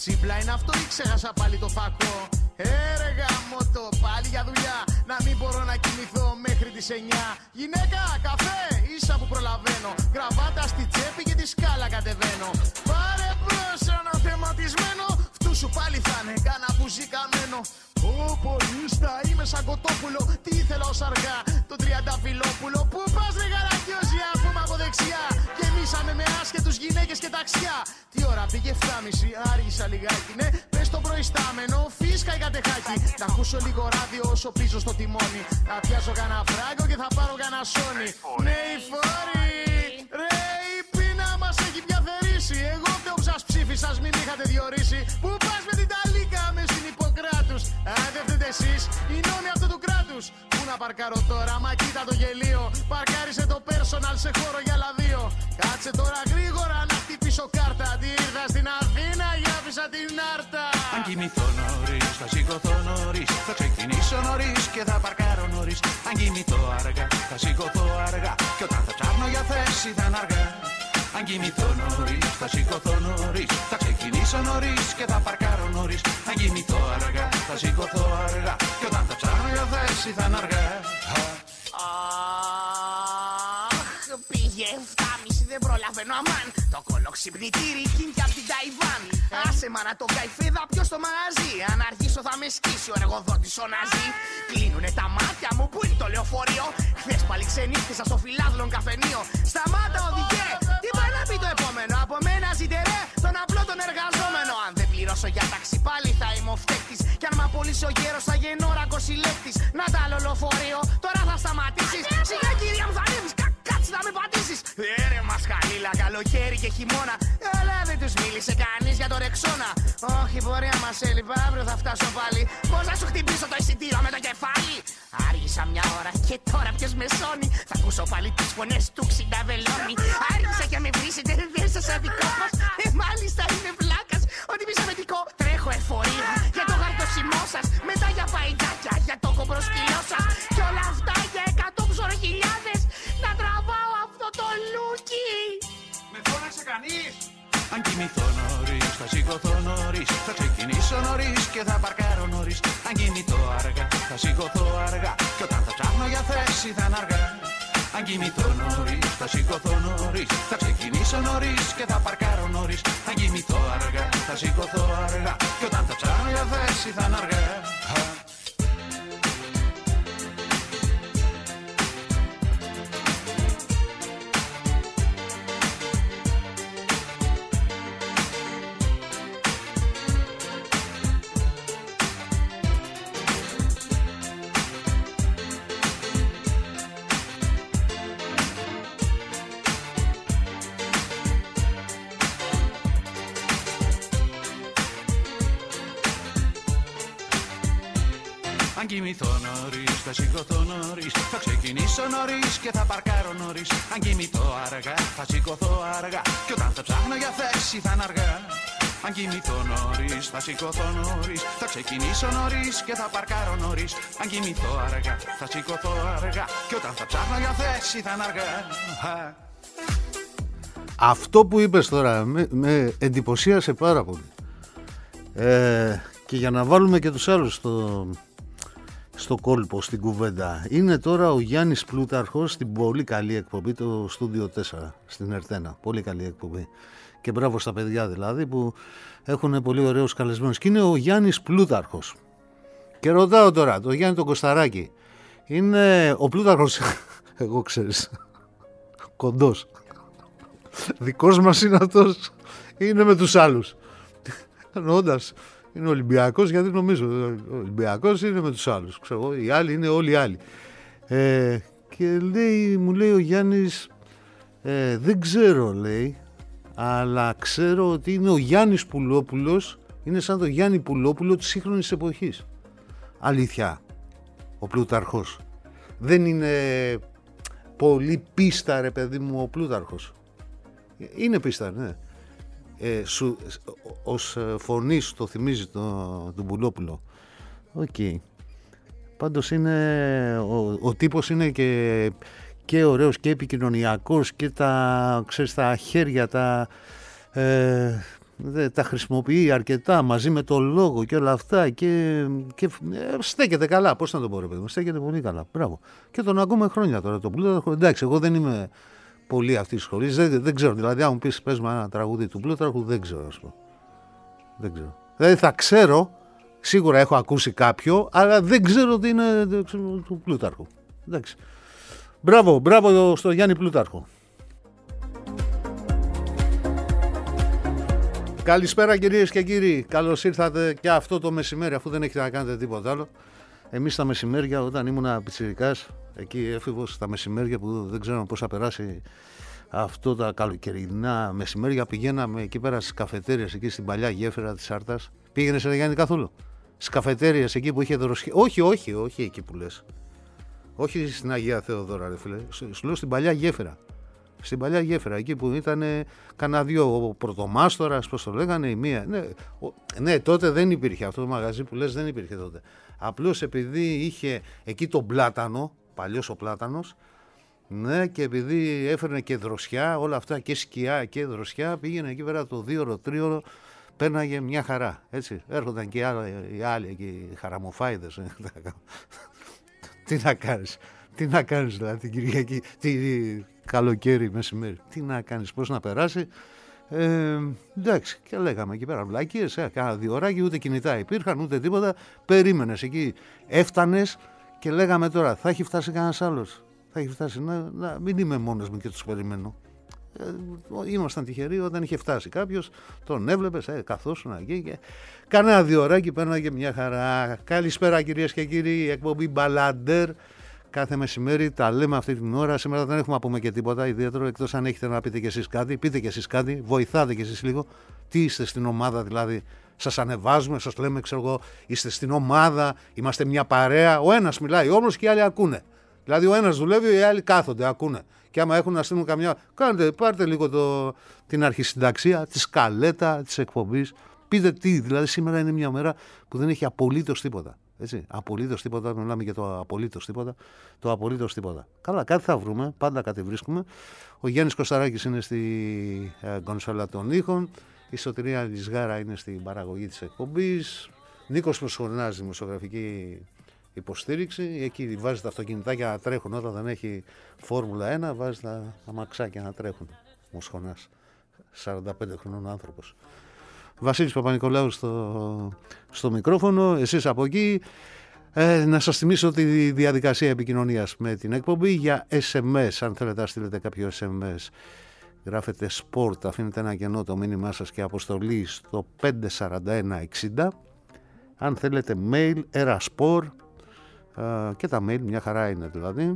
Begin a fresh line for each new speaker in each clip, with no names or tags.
τσίπλα είναι αυτό ή ξέχασα πάλι το φακό? Έργα μότο, πάλι για δουλειά. Να μην μπορώ να κοιμηθώ μέχρι τις 9. Γυναίκα, καφέ, ίσα που προλαβαίνω. Γραβάτα στη τσέπη και τη σκάλα κατεβαίνω. Πάρε μπρος ένα θεματισμένο. Φτού σου πάλι θα είναι κάνα μπουζί καμένο. Ω πολίστα, είμαι σαν κοτόπουλο. Τι ήθελα ως αργά, το τριανταφυλόπουλο. Πού πας ρε γαρακιόζια, πούμε από δεξιά. Γεμίσαμε με άσχετους γυναίκες και ταξιά. Τι ώρα πήγε 7.30, άργησα λιγάκι. Ναι, πες το προϊστάμενο, φίσκα η κατεχάκι. Να ακούσω λίγο ράδιο όσο πίσω στο τιμόνι. Να πιάσω κανένα φράγκο και θα πάρω κανένα σόνι. Ναι, η φόρη, ρε η πείνα μας έχει πια θερήσει. Εγώ φταίω που σας ψήφισα, μην μ' είχατε διορίσει. Πού πας με την ταλίκα με στην Ιπποκράτους? Αν δεν φταίτε εσείς, οι νόμοι αυτού του κράτους. Πού να παρκάρω τώρα, μα κοίτα το γελίο. Παρκάρισε το personal σε χώρο για άλλα δύο. Κάτσε τώρα γρήγορα να χτυπήσω κάρτα. Τι ήρθα στην Αθήνα, για άφησα την Άρτα.
Αν κοιμηθώ νωρίς, θα σηκωθώ νωρίς. Θα ξεκινήσω νωρίς και θα παρκάρω νωρίς. Αν κοιμηθώ αργά, θα σηκωθώ αργά. Και όταν θα ψάχνω για θέση θα είναι αργά. Αν κοιμηθώ νωρίς, θα σηκωθώ νωρίς. Θα ξεκινήσω νωρίς και θα παρκάρω νωρίς. Αν κοιμηθώ αργά, θα σηκωθώ αργά. Και όταν θα ψάχνω για θέση θα είναι αργά.
Αχ, πήγε 7.30, δεν προλαβαίνω αμάν. Το κολοξυπνητήρι κίνηκε απ' την Ταϊβάν. Άσε μα να το καηφίδα ποιος στο μαγαζί. Αν αργήσω θα με σκίσει ο εργοδότης ο Ναζί. Κλείνουνε τα μάτια μου, πού είναι το λεωφορείο? Χθες πάλι ξενύχτησα στο φιλάδλον καφενείο. Σταμάτα οδηγέ, τι πάει να πει το επόμενο? Από μένα ζητερέ, τον απλό τον εργαζόμενο. Αν δεν πληρώσω για ταξί πάλι θα είμαι ο φταίκτης. Κι αν μ' απολύσει ο γέρος θα γεννώ ρακοσυλλέκτης. Να τα άλλο λεωφορείο, τώρα θα σταματήσεις. Σιγά κυρία μου θα ανέβεις, κάτσε να με πατήσεις. Ρε μασχαλίλα, καλοκαίρι και χειμώνα. Αλλά δεν τους μίλησε κανείς για το ρεξόνα. Όχι, πορεία μας έλειπα, αύριο θα φτάσω πάλι. Πώς να σου χτυπήσω το εισιτήριο με το κεφάλι? Άργησα μια ώρα και τώρα ποιος με σώνει? Θα ακούσω πάλι τις φωνές του Ξινταβελώνη. Άργησα και με βρίσετε, δεν σας αδικό μας. Μάλιστα είναι βλάκας, ότι μη σαβετικό. Τρέχω εφορία για το γαρτοσιμό σας. Μετά για παϊντάκια, για το κομπροσκυλό σας. Κι όλα αυτά για 100 ψωροχιλιάδες. Να τραβάω αυτό το λούκι.
Με φώναξε κανείς? Αν κοιμηθώ νωρίς, θα σηκωθώ νωρίς. Θα ξεκινήσω νωρίς και θα παρκάρω νωρίς. Αν κοιμηθώ αργά, θα σηκωθώ αργά. Και όταν θα ψάχνω για θέση θα είναι αργά. Αν κοιμηθώ νωρίς, θα σηκωθώ νωρίς. Θα ξεκινήσω νωρίς και θα παρκάρω νωρίς. Αν κοιμηθώ αργά, θα σηκωθώ αργά. Και όταν θα ψάχνω για θέση θα είναι αργά. Αν κοιμηθώ νωρίς, θα σηκωθώ νωρίς. Θα ξεκινήσω νωρίς και θα παρκάρω νωρίς. Αν κοιμηθώ αργά, θα σηκωθώ αργά. Και όταν θα ψάχνω για θέση θα είναι αργά. Αν κοιμηθώ νωρίς, θα σηκωθώ νωρίς. Θα ξεκινήσω νωρίς και θα παρκάρω νωρίς. Αν κοιμηθώ αργά, θα σηκωθώ αργά. Και όταν θα ψάχνω για θέση θα είναι αργά.
Αυτό που είπες τώρα με εντυπωσίασε πάρα πολύ. Και για να βάλουμε και τους άλλους στο κόλπο, στην κουβέντα. Είναι τώρα ο Γιάννης Πλούταρχος στην πολύ καλή εκπομπή, το Studio 4 στην Ερτένα. Πολύ καλή εκπομπή. Και μπράβο στα παιδιά δηλαδή που έχουν πολύ ωραίους καλεσμένους. Και είναι ο Γιάννης Πλούταρχος. Και ρωτάω τώρα το Γιάννη τον Κωσταράκη. Είναι ο Πλούταρχος, εγώ ξέρεις, κοντός. Δικός μας είναι αυτός, είναι με τους άλλους. Εννοώντας, είναι Ολυμπιακός, γιατί νομίζω ο Ολυμπιακός είναι με τους άλλους. Ξέρω, οι άλλοι είναι όλοι οι άλλοι. Και μου λέει ο Γιάννης, δεν ξέρω, λέει, αλλά ξέρω ότι είναι ο Γιάννης Πουλόπουλος, είναι σαν το Γιάννη Πουλόπουλο της σύγχρονης εποχής. Αλήθεια, ο Πλούταρχος. Δεν είναι πολύ πίστα, ρε παιδί μου, ο Πλούταρχος. Είναι πίστα, ναι. Ως φωνή σου το θυμίζει τον Πουλόπουλο. Οκ. Πάντως είναι, ο τύπος είναι και ωραίος και επικοινωνιακός και τα χέρια, τα χρησιμοποιεί αρκετά μαζί με το λόγο και όλα αυτά και στέκεται καλά. Πώς να το πω, ρε παιδί μου, στέκεται πολύ καλά. Μπράβο. Και τον ακούμε χρόνια τώρα. Το Πλούταρχο, εντάξει, εγώ δεν είμαι πολύ αυτή τη σχολή, δεν ξέρω. Δηλαδή, αν μου πει πες με ένα τραγούδι του Πλούταρχου, δεν ξέρω, ας πω. Δεν ξέρω. Δηλαδή, θα ξέρω, σίγουρα έχω ακούσει κάποιο, αλλά δεν ξέρω τι είναι του Πλούταρχου. Εντάξει. Μπράβο στο Γιάννη Πλούταρχο. Καλησπέρα κυρίες και κύριοι. Καλώς ήρθατε και αυτό το μεσημέρι, αφού δεν έχετε να κάνετε τίποτα άλλο. Εμείς τα μεσημέρια, όταν ήμουν πιτσιρικάς, εκεί έφηβος, τα μεσημέρια που δεν ξέρω πώς θα περάσει αυτό τα καλοκαιρινά μεσημέρια, πηγαίναμε εκεί πέρα στις καφετέριες, εκεί στην παλιά γέφυρα της Άρτας. Πήγαινες, ρε Γιάννη, καθόλου? Στις καφετέριες εκεί που είχε δροσιά. Όχι εκεί που λες. Όχι στην Αγία Θεοδώρα, ρε φίλε. Σου λέω στην παλιά γέφυρα. Στην παλιά γέφυρα, εκεί που ήταν κανένα δύο, ο Πρωτομάστορας, πώς το λέγανε, η μία. Ναι, τότε δεν υπήρχε αυτό το μαγαζί που λες, δεν υπήρχε τότε. Απλώς επειδή είχε εκεί τον πλάτανο, παλιός ο πλάτανος, ναι, και επειδή έφερνε και δροσιά, όλα αυτά και σκιά και δροσιά, πήγαινε εκεί πέρα το 2ωρο, 3ωρο, πέρναγε μια χαρά. Έτσι. Έρχονταν και οι άλλοι εκεί, οι χαραμοφάιδες. Τι να κάνεις δηλαδή την Κυριακή, καλοκαίρι, μεσημέρι. Τι να κάνεις, πώς να περάσει. Εντάξει, και λέγαμε εκεί πέρα βλακίες, κάνα 2 ωράκι, ούτε κινητά υπήρχαν, ούτε τίποτα. Περίμενες εκεί, έφτανες και λέγαμε τώρα, θα έχει φτάσει κανένας άλλος. Θα έχει φτάσει, να μην είμαι μόνος μου και τους περιμένω. Ήμασταν τυχεροί όταν είχε φτάσει κάποιος, τον έβλεπες, καθόσουν εκεί και κανένα 2 ωράκι πέρναγε μια χαρά. Καλησπέρα κυρίες και κύριοι, εκπομπή Μπαλαντέρ. Κάθε μεσημέρι τα λέμε αυτή την ώρα. Σήμερα δεν έχουμε να πούμε και τίποτα ιδιαίτερο, εκτός αν έχετε να πείτε κι εσείς κάτι. Πείτε κι εσείς κάτι, βοηθάτε κι εσείς λίγο. Τι είστε στην ομάδα, δηλαδή, σας ανεβάζουμε, σας λέμε, ξέρω εγώ, είστε στην ομάδα, είμαστε μια παρέα. Ο ένας μιλάει όμως και οι άλλοι ακούνε. Δηλαδή, ο ένας δουλεύει, οι άλλοι κάθονται, ακούνε. Και άμα έχουν να στείλουν καμιά. Πάρτε λίγο την αρχισυνταξία, τη σκαλέτα τη εκπομπή. Πείτε τι, δηλαδή, σήμερα είναι μια μέρα που δεν έχει απολύτως τίποτα. Έτσι, απολύτως τίποτα, μιλάμε για το απολύτως τίποτα. Το απολύτως τίποτα. Καλά, κάτι θα βρούμε, πάντα κάτι βρίσκουμε. Ο Γιάννης Κωσταράκης είναι στη κονσόλα των ήχων. Η Σωτηρία Λισγάρα είναι στην παραγωγή της εκπομπής. Νίκος Μοσχονάς, δημοσιογραφική υποστήριξη. Εκεί βάζει τα αυτοκινητάκια να τρέχουν όταν δεν έχει Φόρμουλα 1, βάζει τα αμαξάκια να τρέχουν. Μοσχονάς, 45 χρονών άνθρωπος. Βασίλης Παπα-Νικολάου στο μικρόφωνο, εσείς από εκεί. Να σας θυμίσω τη διαδικασία επικοινωνίας με την εκπομπή για SMS. Αν θέλετε να στείλετε κάποιο SMS, γράφετε sport, αφήνετε ένα κενό το μήνυμά σας και αποστολή στο 54160. Αν θέλετε mail, eraspor, και τα mail μια χαρά είναι δηλαδή,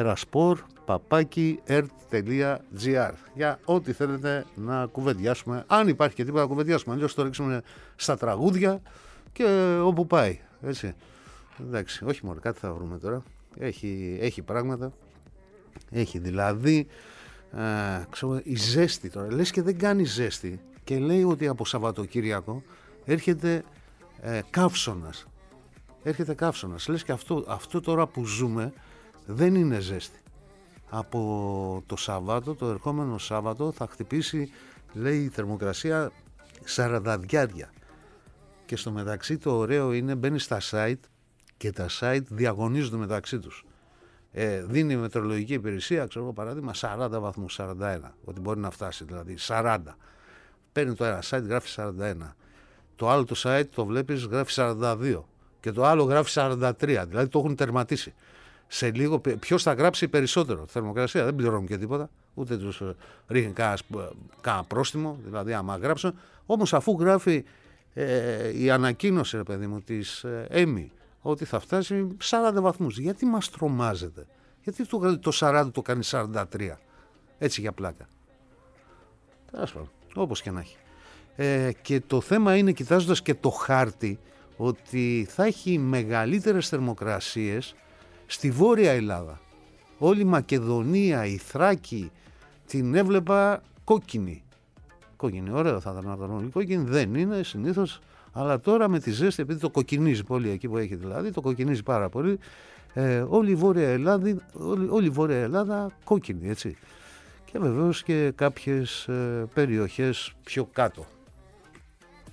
eraspor@ert.gr, για ό,τι θέλετε να κουβεντιάσουμε, αν υπάρχει και τίποτα να κουβεντιάσουμε, αλλιώς το ρίξουμε στα τραγούδια και όπου πάει, έτσι. Εντάξει, όχι μόνο, κάτι θα βρούμε τώρα, έχει πράγματα, έχει δηλαδή, ξέρω, η ζέστη τώρα, λες και δεν κάνει ζέστη και λέει ότι από Σαββατοκύριακο έρχεται καύσωνας. Έρχεται καύσωνας. Λες και αυτό τώρα που ζούμε δεν είναι ζέστη. Από το Σαββάτο, το ερχόμενο Σάββατο θα χτυπήσει, λέει, η θερμοκρασία 40. Και στο μεταξύ το ωραίο είναι, μπαίνει στα site και τα site διαγωνίζονται μεταξύ τους. Δίνει η μετεωρολογική υπηρεσία, ξέρω εγώ, παράδειγμα 40 βαθμούς, 41, ότι μπορεί να φτάσει δηλαδή 40. Παίρνει το ένα site, γράφει 41. Το άλλο το site το βλέπεις, γράφει 42. Και το άλλο γράφει 43, δηλαδή το έχουν τερματίσει. Σε λίγο, ποιος θα γράψει περισσότερο θερμοκρασία, δεν πληρώνουν και τίποτα, ούτε τους ρίχνει κανένα πρόστιμο, δηλαδή άμα γράψουν. Όμως αφού γράφει η ανακοίνωση, ρε παιδί μου, της ΕΜΗ, ότι θα φτάσει 40 βαθμούς, γιατί μας τρομάζετε, γιατί το 40 το κάνει 43, έτσι για πλάκα. Τέλος πάντων, όπως και να έχει. Και το θέμα είναι, κοιτάζοντας και το χάρτη, ότι θα έχει μεγαλύτερες θερμοκρασίες στη Βόρεια Ελλάδα. Όλη η Μακεδονία, η Θράκη, την έβλεπα κόκκινη. Κόκκινη, ωραίο θα ήταν να ήταν όλοι κόκκινη, δεν είναι συνήθως, αλλά τώρα με τη ζέστη, επειδή το κοκκινίζει πολύ εκεί που έχει δηλαδή, το κοκκινίζει πάρα πολύ, όλη η Βόρεια Ελλάδα κόκκινη, έτσι. Και βεβαίως και κάποιες περιοχές πιο κάτω.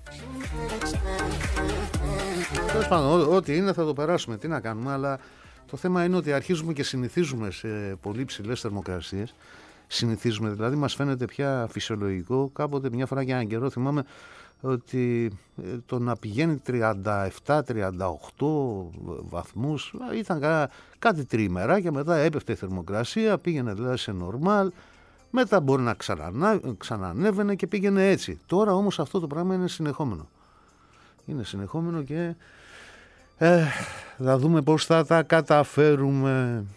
Τέλος πάντων, ό,τι είναι θα το περάσουμε, τι να κάνουμε, αλλά το θέμα είναι ότι αρχίζουμε και συνηθίζουμε σε πολύ ψηλές θερμοκρασίες. Συνηθίζουμε, δηλαδή μας φαίνεται πια φυσιολογικό. Κάποτε μια φορά για έναν καιρό θυμάμαι ότι το να πηγαίνει 37-38 βαθμούς ήταν κάτι τριημερά και μετά έπεφτε η θερμοκρασία, πήγαινε δηλαδή σε normal, μετά μπορεί να ξανανέβαινε και πήγαινε έτσι. Τώρα όμως αυτό το πράγμα είναι συνεχόμενο. Είναι συνεχόμενο και θα δούμε πώς θα τα καταφέρουμε.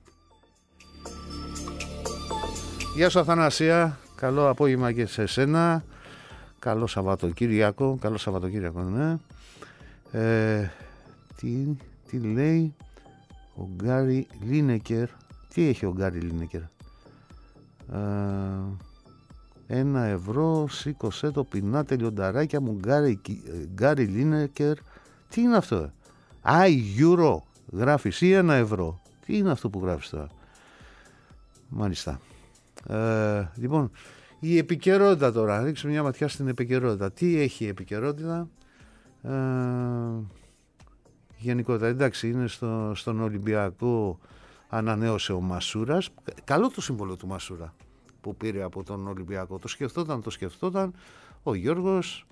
Γεια σου Αθανασία, καλό απόγευμα και σε εσένα. Καλό Σαββατοκύριακο, ναι. Τι λέει ο Γκάρι Λίνεκερ? Τι έχει ο Γκάρι Λίνεκερ? 1 ευρώ, σήκωσέ το, πεινάτε λιονταράκια μου, Γκάρι Λίνεκερ. Τι είναι αυτό? Euro γράφεις ή 1 ευρώ? Τι είναι αυτό που γράφεις τώρα? Μάλιστα. Λοιπόν, η επικαιρότητα τώρα, ρίξουμε μια ματιά στην επικαιρότητα. Τι έχει η επικαιρότητα? Γενικότερα, εντάξει, είναι στον Ολυμπιακό, ανανέωσε ο Μασούρας. Καλό το σύμβολο του Μασούρα που πήρε από τον Ολυμπιακό. Το σκεφτόταν. Ο Γιώργος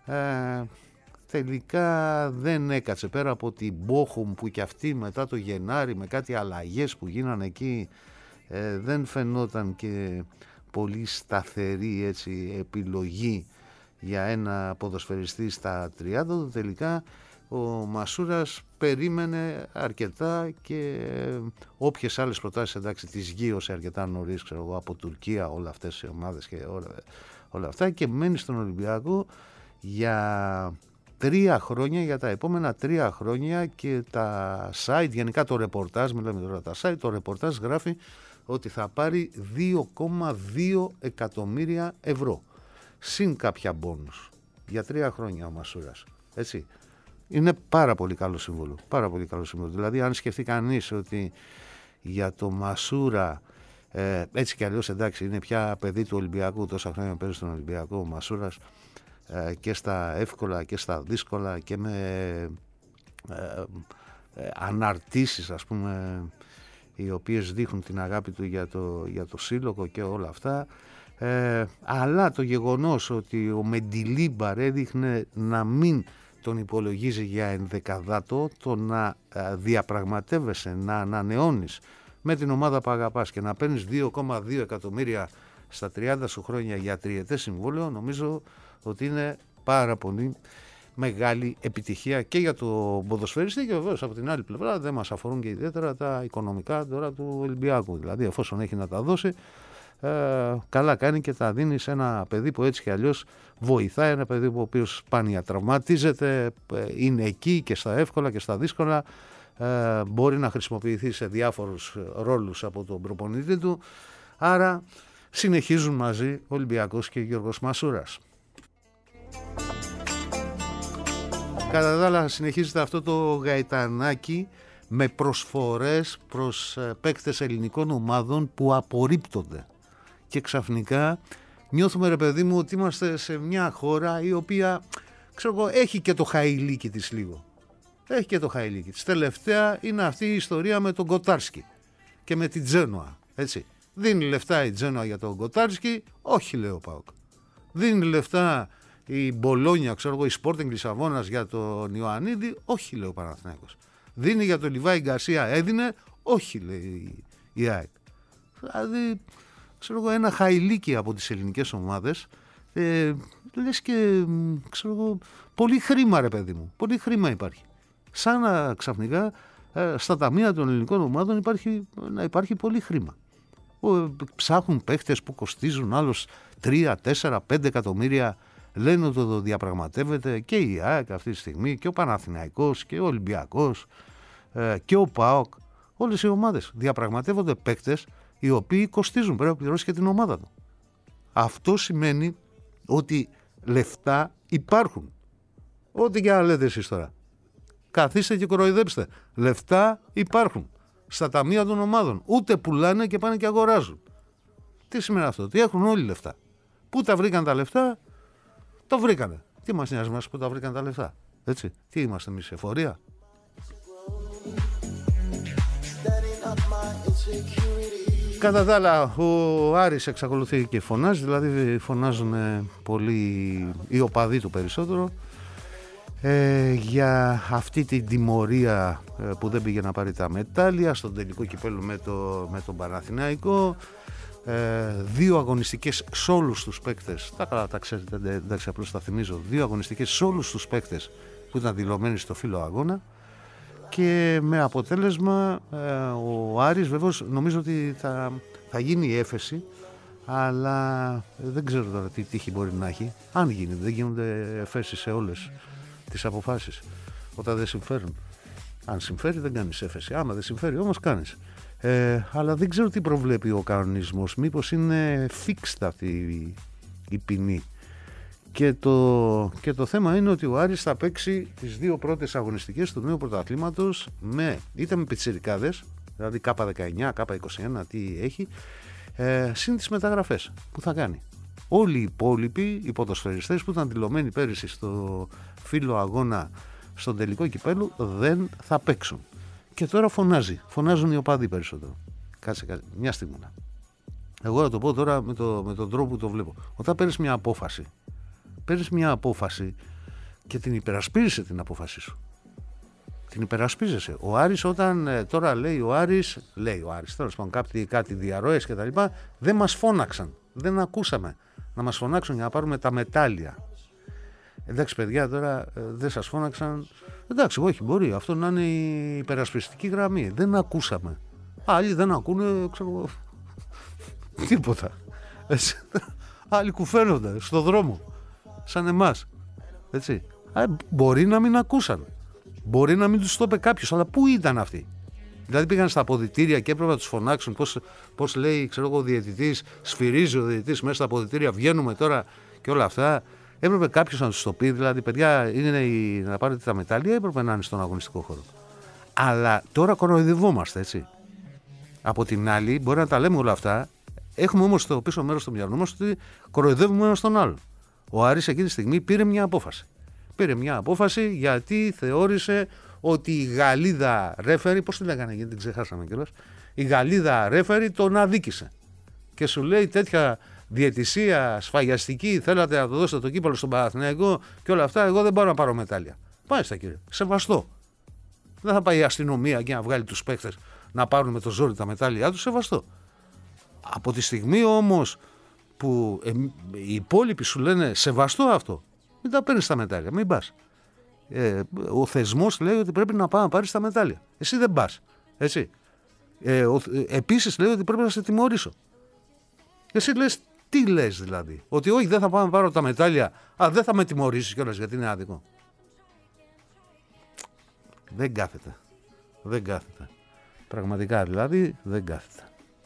τελικά δεν έκατσε, πέρα από την Μπόχουμ που κι αυτή μετά το Γενάρη με κάτι αλλαγές που γίνανε εκεί, δεν φαινόταν και πολύ σταθερή έτσι επιλογή για ένα ποδοσφαιριστή στα 30. Τελικά ο Μασούρας περίμενε αρκετά και όποιες άλλες προτάσεις, εντάξει, τις γύρωσε αρκετά νωρίς, ξέρω εγώ, από Τουρκία, όλα αυτές οι ομάδες και όλα αυτά, και μένει στον Ολυμπιακό για 3 χρόνια, για τα επόμενα 3 χρόνια, και τα site, γενικά το ρεπορτάζ, μιλάμε τώρα τα site, το ρεπορτάζ γράφει ότι θα πάρει 2,2 εκατομμύρια ευρώ συν κάποια μπόνους για 3 χρόνια ο Μασούρας, έτσι. Είναι πάρα πολύ καλό σύμβολο, δηλαδή αν σκεφτεί κανείς ότι για το Μασούρα, έτσι κι αλλιώς, εντάξει, είναι πια παιδί του Ολυμπιακού, τόσα χρόνια παίζει στον Ολυμπιακό ο Μασούρας, και στα εύκολα και στα δύσκολα και με αναρτήσεις, ας πούμε, οι οποίες δείχνουν την αγάπη του για το σύλλογο και όλα αυτά, αλλά το γεγονός ότι ο Μεντιλίμπαρ έδειχνε να μην τον υπολογίζει για ενδεκαδάτο, το να διαπραγματεύεσαι, να ανανεώνεις με την ομάδα που αγαπάς και να παίρνεις 2,2 εκατομμύρια στα 30 σου χρόνια για τριετές συμβόλαιο, νομίζω ότι είναι πάρα πολύ μεγάλη επιτυχία και για το ποδοσφαιριστή, και βεβαίως από την άλλη πλευρά δεν μας αφορούν και ιδιαίτερα τα οικονομικά τώρα του Ολυμπιακού. Δηλαδή, εφόσον έχει να τα δώσει, καλά κάνει και τα δίνει σε ένα παιδί που έτσι και αλλιώς βοηθάει, ένα παιδί που ο οποίος σπάνια τραυματίζεται, είναι εκεί και στα εύκολα και στα δύσκολα, μπορεί να χρησιμοποιηθεί σε διάφορους ρόλους από τον προπονητή του. Άρα συνεχίζουν μαζί ο Ολυμπιακός και ο Γιώργος Μασούρας. Κατά τα άλλα, συνεχίζεται αυτό το γαϊτανάκι με προσφορές προς παίκτες ελληνικών ομάδων που απορρίπτονται. Και ξαφνικά νιώθουμε, ρε παιδί μου, ότι είμαστε σε μια χώρα η οποία, ξέρω εγώ, έχει και το χαηλίκι της λίγο. Έχει και το χαηλίκι της. Τελευταία είναι αυτή η ιστορία με τον Κοτάρσκι και με την Τζένοα, έτσι. Δίνει λεφτά η Τζένοα για τον Κοτάρσκι, όχι, λέει ο ΠΑΟΚ. Δίνει λεφτά η Μπολόνια, ξέρω εγώ, η Sporting Λισαβόνας για τον Ιωαννίδη, όχι, λέει ο Παναθηναϊκός. Δίνει για τον Λιβάη Γκαρσία, έδινε, όχι, λέει η ΑΕΚ. Δηλαδή, ξέρω εγώ, ένα χαηλίκι από τις ελληνικές ομάδες, λες και, ξέρω εγώ, πολύ χρήμα, ρε παιδί μου, πολύ χρήμα υπάρχει. Σαν να ξαφνικά στα ταμεία των ελληνικών ομάδων να υπάρχει πολύ χρήμα. Ψάχνουν παίχτες που κοστίζουν άλλος 3, 4, 5 εκατομμύρια, λένε ότι το διαπραγματεύεται και η ΑΕΚ αυτή τη στιγμή και ο Παναθηναϊκός και ο Ολυμπιακός και ο ΠΑΟΚ. Όλες οι ομάδες διαπραγματεύονται παίκτες οι οποίοι κοστίζουν, πρέπει να πληρώσει και την ομάδα του. Αυτό σημαίνει ότι λεφτά υπάρχουν. Ό,τι και να λέτε εσείς τώρα. Καθίστε και κοροϊδέψτε. Λεφτά υπάρχουν στα ταμεία των ομάδων. Ούτε πουλάνε και πάνε και αγοράζουν. Τι σημαίνει αυτό? Ότι έχουν όλοι λεφτά. Πού τα βρήκαν τα λεφτά? Το βρήκανε. Τι μας νοιάζει μας που τα βρήκαν τα λεφτά. Έτσι. Τι είμαστε εμείς, εφορία? Κατά τα άλλα, ο Άρης εξακολουθεί και φωνάζει, δηλαδή φωνάζουν πολύ οι οπαδοί του περισσότερο, για αυτή την τιμωρία που δεν πήγε να πάρει τα μετάλλια στον τελικό κυπέλλου με τον Παναθηναϊκό. 2 αγωνιστικές σε όλους τους παίκτες, τα ξέρετε, εντάξει, απλώς τα θυμίζω, 2 αγωνιστικές σε όλους τους παίκτες που ήταν δηλωμένοι στο φύλλο αγώνα, και με αποτέλεσμα ο Άρης, βεβαίως νομίζω ότι θα γίνει η έφεση, αλλά δεν ξέρω τώρα τι τύχη μπορεί να έχει. Αν γίνει, δεν γίνονται εφέσεις σε όλες τις αποφάσεις όταν δεν συμφέρουν. Αν συμφέρει δεν κάνεις έφεση, άμα δεν συμφέρει όμως κάνεις. Αλλά δεν ξέρω τι προβλέπει ο κανονισμός, μήπως είναι fixed αυτή η ποινή. Και το θέμα είναι ότι ο Άρης θα παίξει τις 2 πρώτες αγωνιστικές του νέου πρωταθλήματος είτε με πιτσιρικάδες, δηλαδή K19, K21, τι έχει, συν τις μεταγραφές που θα κάνει. Όλοι οι υπόλοιποι, οι ποδοσφαιριστές που ήταν δηλωμένοι πέρυσι στο φύλλο αγώνα στον τελικό κυπέλλου, δεν θα παίξουν. Και τώρα φωνάζουν οι οπαδοί περισσότερο. Κάτσε, μια στιγμή. Εγώ θα το πω τώρα με τον τρόπο που το βλέπω. Όταν παίρνεις μια απόφαση και την υπερασπίζεσαι την απόφαση σου. Την υπερασπίζεσαι. Ο Άρης, όταν τώρα λέει ο Άρης, τέλος πάντων κάτι διαρροές και τα λοιπά, δεν μας φώναξαν. Δεν ακούσαμε να μας φωνάξουν για να πάρουμε τα μετάλλια. Εντάξει παιδιά, τώρα δεν σας φώναξαν. Εντάξει, όχι, μπορεί αυτό να είναι η υπερασπιστική γραμμή. Δεν ακούσαμε. Άλλοι δεν ακούνε, ξέρω, τίποτα. Άλλοι κουφαίνονται στο δρόμο, σαν εμάς. Έτσι. Μπορεί να μην ακούσαν. Μπορεί να μην τους το είπε κάποιος, αλλά πού ήταν αυτοί? Δηλαδή πήγαν στα αποδυτήρια και έπρεπε να τους φωνάξουν. Πώς λέει, ξέρω εγώ, ο διαιτητής, σφυρίζει ο διαιτητής μέσα στα αποδυτήρια, βγαίνουμε τώρα και όλα αυτά. Έπρεπε κάποιος να τους το πει, δηλαδή, παιδιά, είναι να πάρετε τα μετάλλια, έπρεπε να είναι στον αγωνιστικό χώρο. Αλλά τώρα κοροϊδευόμαστε, έτσι. Από την άλλη, μπορεί να τα λέμε όλα αυτά, έχουμε όμως το πίσω μέρος στο μυαλό μας ότι κοροϊδεύουμε ένας τον άλλο. Ο Άρης εκείνη τη στιγμή πήρε μια απόφαση. Πήρε μια απόφαση γιατί θεώρησε ότι η Γαλλίδα ρέφερη, πώς τη λέγανε, γιατί την ξεχάσαμε κιόλας, η Γαλλίδα ρέφερη τον αδίκησε. Και σου λέει τέτοια διαιτησία σφαγιαστική, θέλατε να το δώσετε το κύπελλο στον Παναθηναϊκό και όλα αυτά, εγώ δεν μπορώ να πάρω μετάλλια. Πάει στα κύριε, σεβαστό. Δεν θα πάει η αστυνομία και να βγάλει τους παίκτες να πάρουν με το ζόρι τα μετάλλια τους, σεβαστό. Από τη στιγμή όμως που οι υπόλοιποι σου λένε σεβαστό αυτό, μην τα παίρνεις τα μετάλλια, μην πας. Ο θεσμός λέει ότι πρέπει να πάει να πάρεις τα μετάλλια. Εσύ δεν πας. Έτσι. Επίσης λέει ότι πρέπει να σε τιμωρήσω. Εσύ λες, τι λες δηλαδή? Ότι όχι, δεν θα πάω να πάρω τα μετάλλια, δεν θα με τιμωρήσεις κιόλας γιατί είναι άδικο. Δεν κάθεται. Δεν κάθεται. Πραγματικά δηλαδή δεν κάθεται.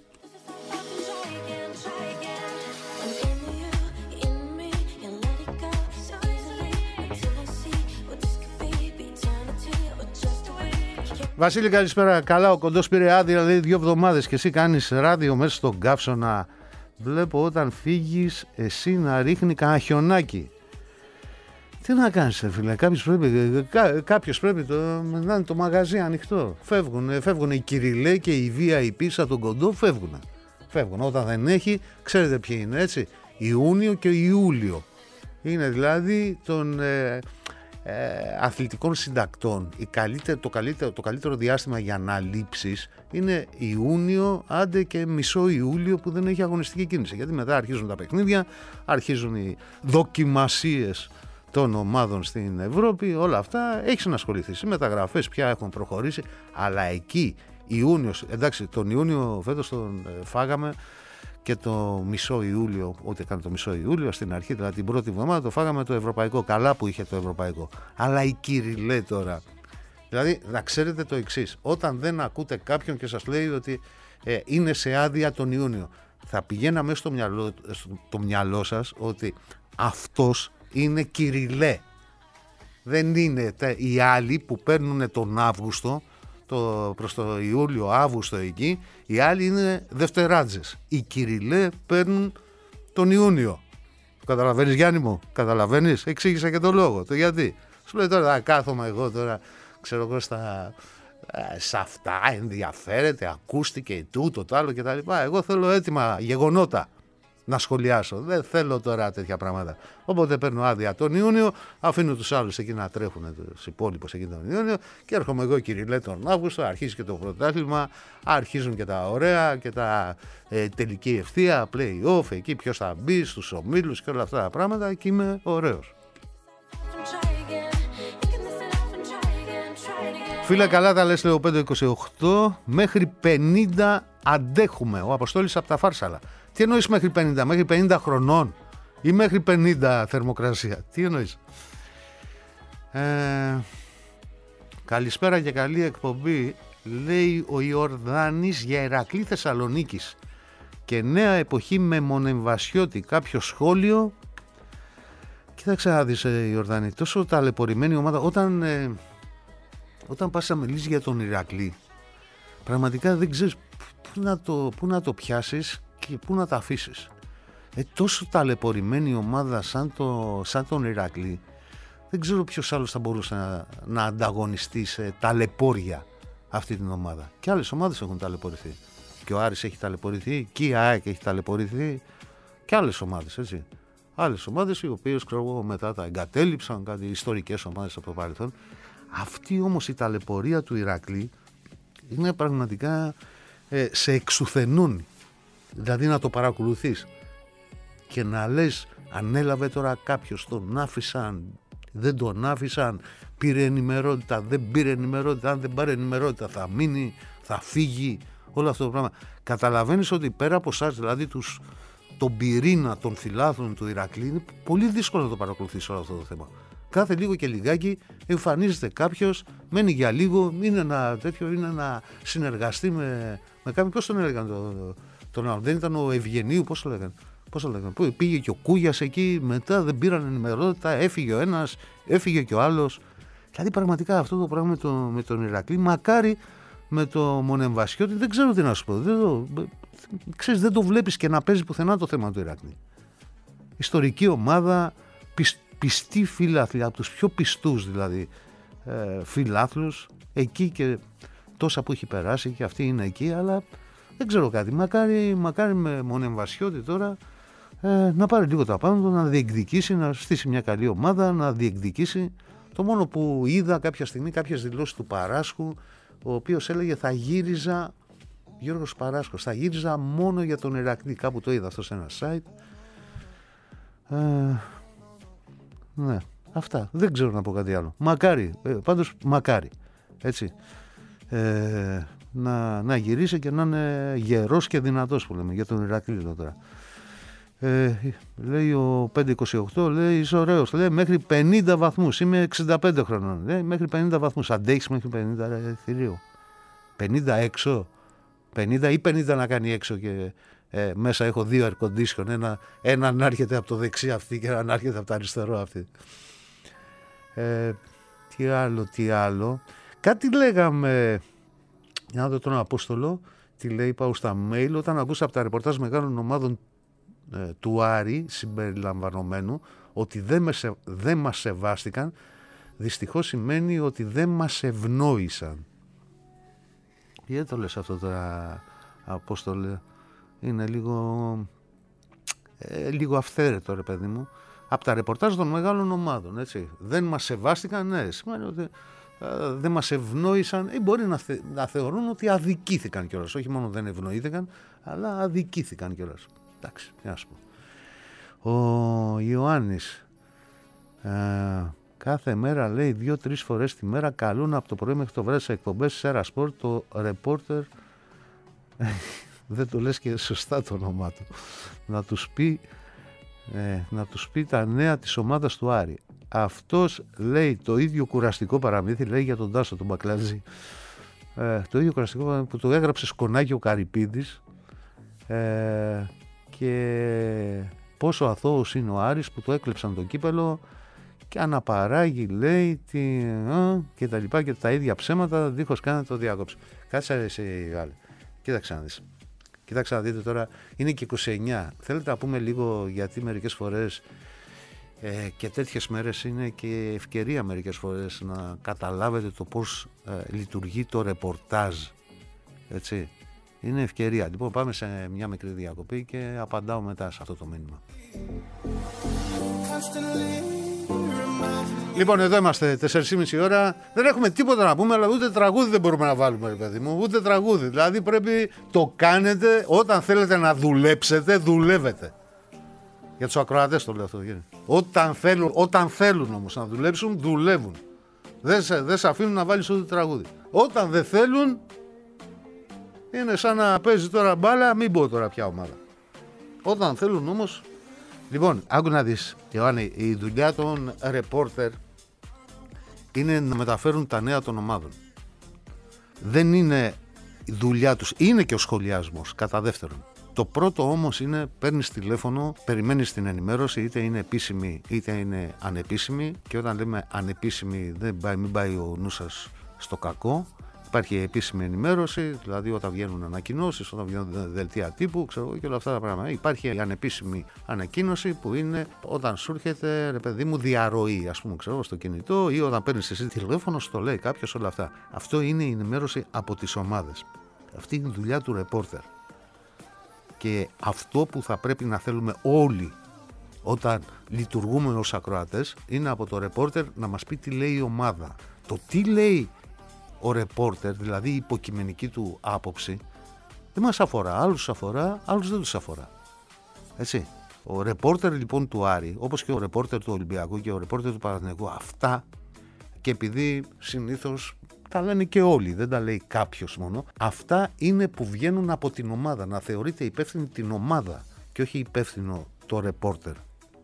Βασίλη, καλησπέρα. Καλά, ο Κοντός πήρε άδεια, λέει 2 εβδομάδες και εσύ κάνεις ράδιο μέσα στον καύσωνα. Βλέπω όταν φύγεις εσύ να ρίχνει κανένα χιονάκι. Τι να κάνεις, φίλε, κάποιος πρέπει να είναι το μαγαζί ανοιχτό. Φεύγουν οι Κυριλέ και οι VIP σαν τον Κοντό, φεύγουν. Όταν δεν έχει, ξέρετε ποιοι είναι, έτσι, Ιούνιο και Ιούλιο. Είναι δηλαδή των αθλητικών συντακτών. Το καλύτερο διάστημα για να λείψεις είναι Ιούνιο, άντε και μισό Ιούλιο που δεν έχει αγωνιστική κίνηση. Γιατί μετά αρχίζουν τα παιχνίδια, αρχίζουν οι δοκιμασίες των ομάδων στην Ευρώπη, όλα αυτά. Έχεις να ασχοληθείς. Οι μεταγραφές πια έχουν προχωρήσει, αλλά εκεί Ιούνιος, εντάξει, τον Ιούνιο φέτος τον φάγαμε και το μισό Ιούλιο, ό,τι έκανε το μισό Ιούλιο στην αρχή, δηλαδή την πρώτη εβδομάδα το φάγαμε το ευρωπαϊκό. Καλά που είχε το ευρωπαϊκό. Αλλά η Κυριλέ τώρα. Δηλαδή, να ξέρετε το εξής. Όταν δεν ακούτε κάποιον και σας λέει ότι είναι σε άδεια τον Ιούνιο, θα πηγαίνα μέσα στο μυαλό σας ότι αυτός είναι Κυριλέ. Δεν είναι οι άλλοι που παίρνουν τον Αύγουστο, προς το Ιούλιο, Αύγουστο εκεί, οι άλλοι είναι δευτεράτζες. Οι Κυριλέ παίρνουν τον Ιούνιο. Καταλαβαίνεις, Γιάννη μου, καταλαβαίνεις, εξήγησα και τον λόγο. Το γιατί. Σου λέει τώρα, κάθομαι εγώ τώρα, ξέρω εγώ σε αυτά, ενδιαφέρεται, ακούστηκε τούτο, το άλλο κτλ. Εγώ θέλω έτοιμα γεγονότα να σχολιάσω. Δεν θέλω τώρα τέτοια πράγματα. Οπότε παίρνω άδεια τον Ιούνιο, αφήνω τους άλλους εκεί να τρέχουν, τους υπόλοιπους εκεί τον Ιούνιο, και έρχομαι εγώ, Κυριλέ, τον Αύγουστο, αρχίζει και το πρωτάθλημα, αρχίζουν και τα ωραία και τα τελική ευθεία, play-off, εκεί ποιος θα μπει στους ομίλους και όλα αυτά τα πράγματα, και είμαι ωραίος. Φίλε, καλά τα λες, λέω 528, μέχρι 50 αντέχουμε. Ο Αποστόλης από τα Φάρσαλα. Τι εννοείς μέχρι 50, μέχρι 50 χρονών ή μέχρι 50 θερμοκρασία? Τι εννοείς? Καλησπέρα και καλή εκπομπή, λέει ο Ιορδάνης για Ηρακλή Θεσσαλονίκης και νέα εποχή με Μονεμβασιώτη. Κάποιο σχόλιο? Κοίταξε να δεις, Ιορδάνη, τόσο ταλαιπωρημένη ομάδα. Όταν πας να μιλήσεις για τον Ηρακλή, πραγματικά δεν ξέρεις πού να το πιάσεις και πού να τα αφήσεις. Τόσο ταλαιπωρημένη ομάδα σαν τον Ηρακλή, δεν ξέρω ποιος άλλος θα μπορούσε να ανταγωνιστεί σε ταλαιπώρια αυτή την ομάδα. Και άλλες ομάδες έχουν ταλαιπωρηθεί. Και ο Άρης έχει ταλαιπωρηθεί, και η ΑΕΚ έχει ταλαιπωρηθεί, και άλλες ομάδες, έτσι. Άλλες ομάδες οι οποίες, ξέρω εγώ, μετά τα εγκατέλειψαν, κάτι ιστορικές ομάδες από το παρελθόν. Αυτή όμως η ταλαιπωρία του Ηρακλή είναι πραγματικά σε εξουθενώνει. Δηλαδή να το παρακολουθείς και να λες, ανέλαβε τώρα κάποιος, τον άφησαν, δεν τον άφησαν, πήρε ενημερότητα, δεν πήρε ενημερότητα, αν δεν πάρει ενημερότητα θα μείνει, θα φύγει, όλο αυτό το πράγμα. Καταλαβαίνεις ότι πέρα από εσάς, δηλαδή τον πυρήνα των φιλάθλων του Ηρακλή, είναι πολύ δύσκολο να το παρακολουθείς όλο αυτό το θέμα. Κάθε λίγο και λιγάκι εμφανίζεται κάποιος, μένει για λίγο, είναι να συνεργαστεί με κάποιον. Πώς τον έλεγαν τον άλλο? Δεν ήταν ο Ευγενίου, πώς το λέγανε? Πήγε και ο Κούγιας εκεί, μετά δεν πήραν ενημερότητα, έφυγε ο ένας, έφυγε και ο άλλος. Δηλαδή πραγματικά αυτό το πράγμα με τον Ηρακλή, μακάρι με το Μονεμβασιώτη, δεν ξέρω τι να σου πω. Δεν το βλέπεις και να παίζει πουθενά το θέμα του Ηρακλή. Ιστορική ομάδα, πιστοί φίλαθλοι, από τους πιο πιστούς δηλαδή φιλάθλους, εκεί και τόσα που έχει περάσει και αυτή είναι εκεί, αλλά δεν ξέρω κάτι. Μακάρι με Μονεμβασιώτη τώρα να πάρει λίγο τα πάνω του, να διεκδικήσει, να στήσει μια καλή ομάδα, να διεκδικήσει. Το μόνο που είδα κάποια στιγμή, κάποιες δηλώσεις του Παράσχου, ο οποίος έλεγε θα γύριζα, Γιώργος Παράσχος, θα γύριζα μόνο για τον Ηρακλή. Κάπου το είδα αυτό σε ένα site. Ναι, αυτά. Δεν ξέρω να πω κάτι άλλο. Μακάρι, πάντως μακάρι. Έτσι. Να γυρίσει και να είναι γερός και δυνατός, που λέμε, για τον Ηρακλή τώρα. Λέει ο 528, λέει είσαι ωραίος, λέει μέχρι 50 βαθμούς, είμαι 65 χρονών, λέει μέχρι 50 βαθμούς, αντέχεις μέχρι 50 θηρίο? 50 έξω, 50 ή 50 να κάνει έξω και μέσα έχω 2 air condition, ένα να έρχεται από το δεξί αυτή και ένα να έρχεται από το αριστερό αυτή. Τι άλλο, κάτι λέγαμε, για να δω τον Απόστολο, τι λέει, πάω στα mail, όταν ακούσα από τα ρεπορτάζ μεγάλων ομάδων του Άρη συμπεριλαμβανομένου ότι δεν μας σεβάστηκαν, δυστυχώς σημαίνει ότι δεν μας ευνόησαν. Γιατί το λες αυτό τώρα, Απόστολε? Είναι λίγο αυθαίρετο, ρε παιδί μου. Από τα ρεπορτάζ των μεγάλων ομάδων, έτσι. Δεν μας σεβάστηκαν, ναι, σημαίνει ότι δεν μας ευνόησαν, ή μπορεί να θεωρούν ότι αδικήθηκαν κιόλας. Όχι μόνο δεν ευνοήθηκαν, αλλά αδικήθηκαν κιόλας. Εντάξει, τι να σου πω. Ο Ιωάννης, κάθε μέρα, λέει, 2-3 φορές τη μέρα καλούν από το πρωί μέχρι το βράδυ σε εκπομπές Σέρα Σπορτ το ρεπόρτερ. Δεν το λες και σωστά το όνομά του. Να τους πει τα νέα της ομάδας του Άρη. Αυτός, λέει, το ίδιο κουραστικό παραμύθι, λέει, για τον Τάσο τον Μπακλατζή. Το ίδιο κουραστικό παραμύθι που το έγραψε σκονάκι ο Καρυπίδης, και πόσο αθώος είναι ο Άρης που το έκλεψαν το κύπελο και αναπαράγει, λέει, και τα λοιπά και τα ίδια ψέματα δίχως καν να το διάκοψε. Κάτσε εσύ, Γάλλη. Κοίταξε να δεις. Κοιτάξτε να δείτε τώρα, είναι και 29. Θέλετε να πούμε λίγο, γιατί μερικές φορές και τέτοιες μέρες είναι και ευκαιρία μερικές φορές να καταλάβετε το πώς λειτουργεί το ρεπορτάζ. Έτσι. Είναι ευκαιρία. Λοιπόν, πάμε σε μια μικρή διακοπή και απαντάω μετά σε αυτό το μήνυμα. Λοιπόν, εδώ είμαστε 4,5 ώρα. Δεν έχουμε τίποτα να πούμε, αλλά ούτε τραγούδι δεν μπορούμε να βάλουμε, ρε παιδί μου. Ούτε τραγούδι. Δηλαδή πρέπει το κάνετε όταν θέλετε να δουλέψετε, δουλεύετε. Για τους ακροατές το λέω αυτό. Όταν θέλουν όμως να δουλέψουν, δουλεύουν. Δεν σε αφήνουν να βάλεις ούτε τραγούδι. Όταν δεν θέλουν, είναι σαν να παίζει τώρα μπάλα, μην πω τώρα ποια ομάδα. Όταν θέλουν όμως. Λοιπόν, άκου να δεις, Ιωάννη, η δουλειά των reporter είναι να μεταφέρουν τα νέα των ομάδων. Δεν είναι η δουλειά τους, είναι και ο σχολιασμός, κατά δεύτερον. Το πρώτο όμως είναι, παίρνεις τηλέφωνο, περιμένεις την ενημέρωση, είτε είναι επίσημη είτε είναι ανεπίσημη, και όταν λέμε ανεπίσημη μην πάει ο νους σας στο κακό. Υπάρχει επίσημη ενημέρωση, δηλαδή όταν βγαίνουν ανακοινώσεις, όταν βγαίνουν δελτία τύπου, ξέρω, και όλα αυτά τα πράγματα. Υπάρχει η ανεπίσημη ανακοίνωση που είναι όταν σου έρχεται, ρε παιδί μου, διαρροή, ας πούμε, ξέρω, στο κινητό, ή όταν παίρνεις εσύ τηλέφωνο, στο λέει κάποιος, όλα αυτά. Αυτό είναι η ενημέρωση από τις ομάδες. Αυτή είναι η δουλειά του ρεπόρτερ. Και αυτό που θα πρέπει να θέλουμε όλοι όταν λειτουργούμε ως ακροατές είναι από το ρεπόρτερ να μας πει τι λέει η ομάδα. Το τι λέει ο ρεπόρτερ, δηλαδή η υποκειμενική του άποψη, δεν μας αφορά. Άλλους αφορά, άλλους δεν τους αφορά. Έτσι. Ο ρεπόρτερ λοιπόν του Άρη, όπως και ο ρεπόρτερ του Ολυμπιακού και ο ρεπόρτερ του Παναθηναϊκού, αυτά, και επειδή συνήθως τα λένε και όλοι, δεν τα λέει κάποιος μόνο, αυτά είναι που βγαίνουν από την ομάδα. Να θεωρείται υπεύθυνη την ομάδα και όχι υπεύθυνο το ρεπόρτερ.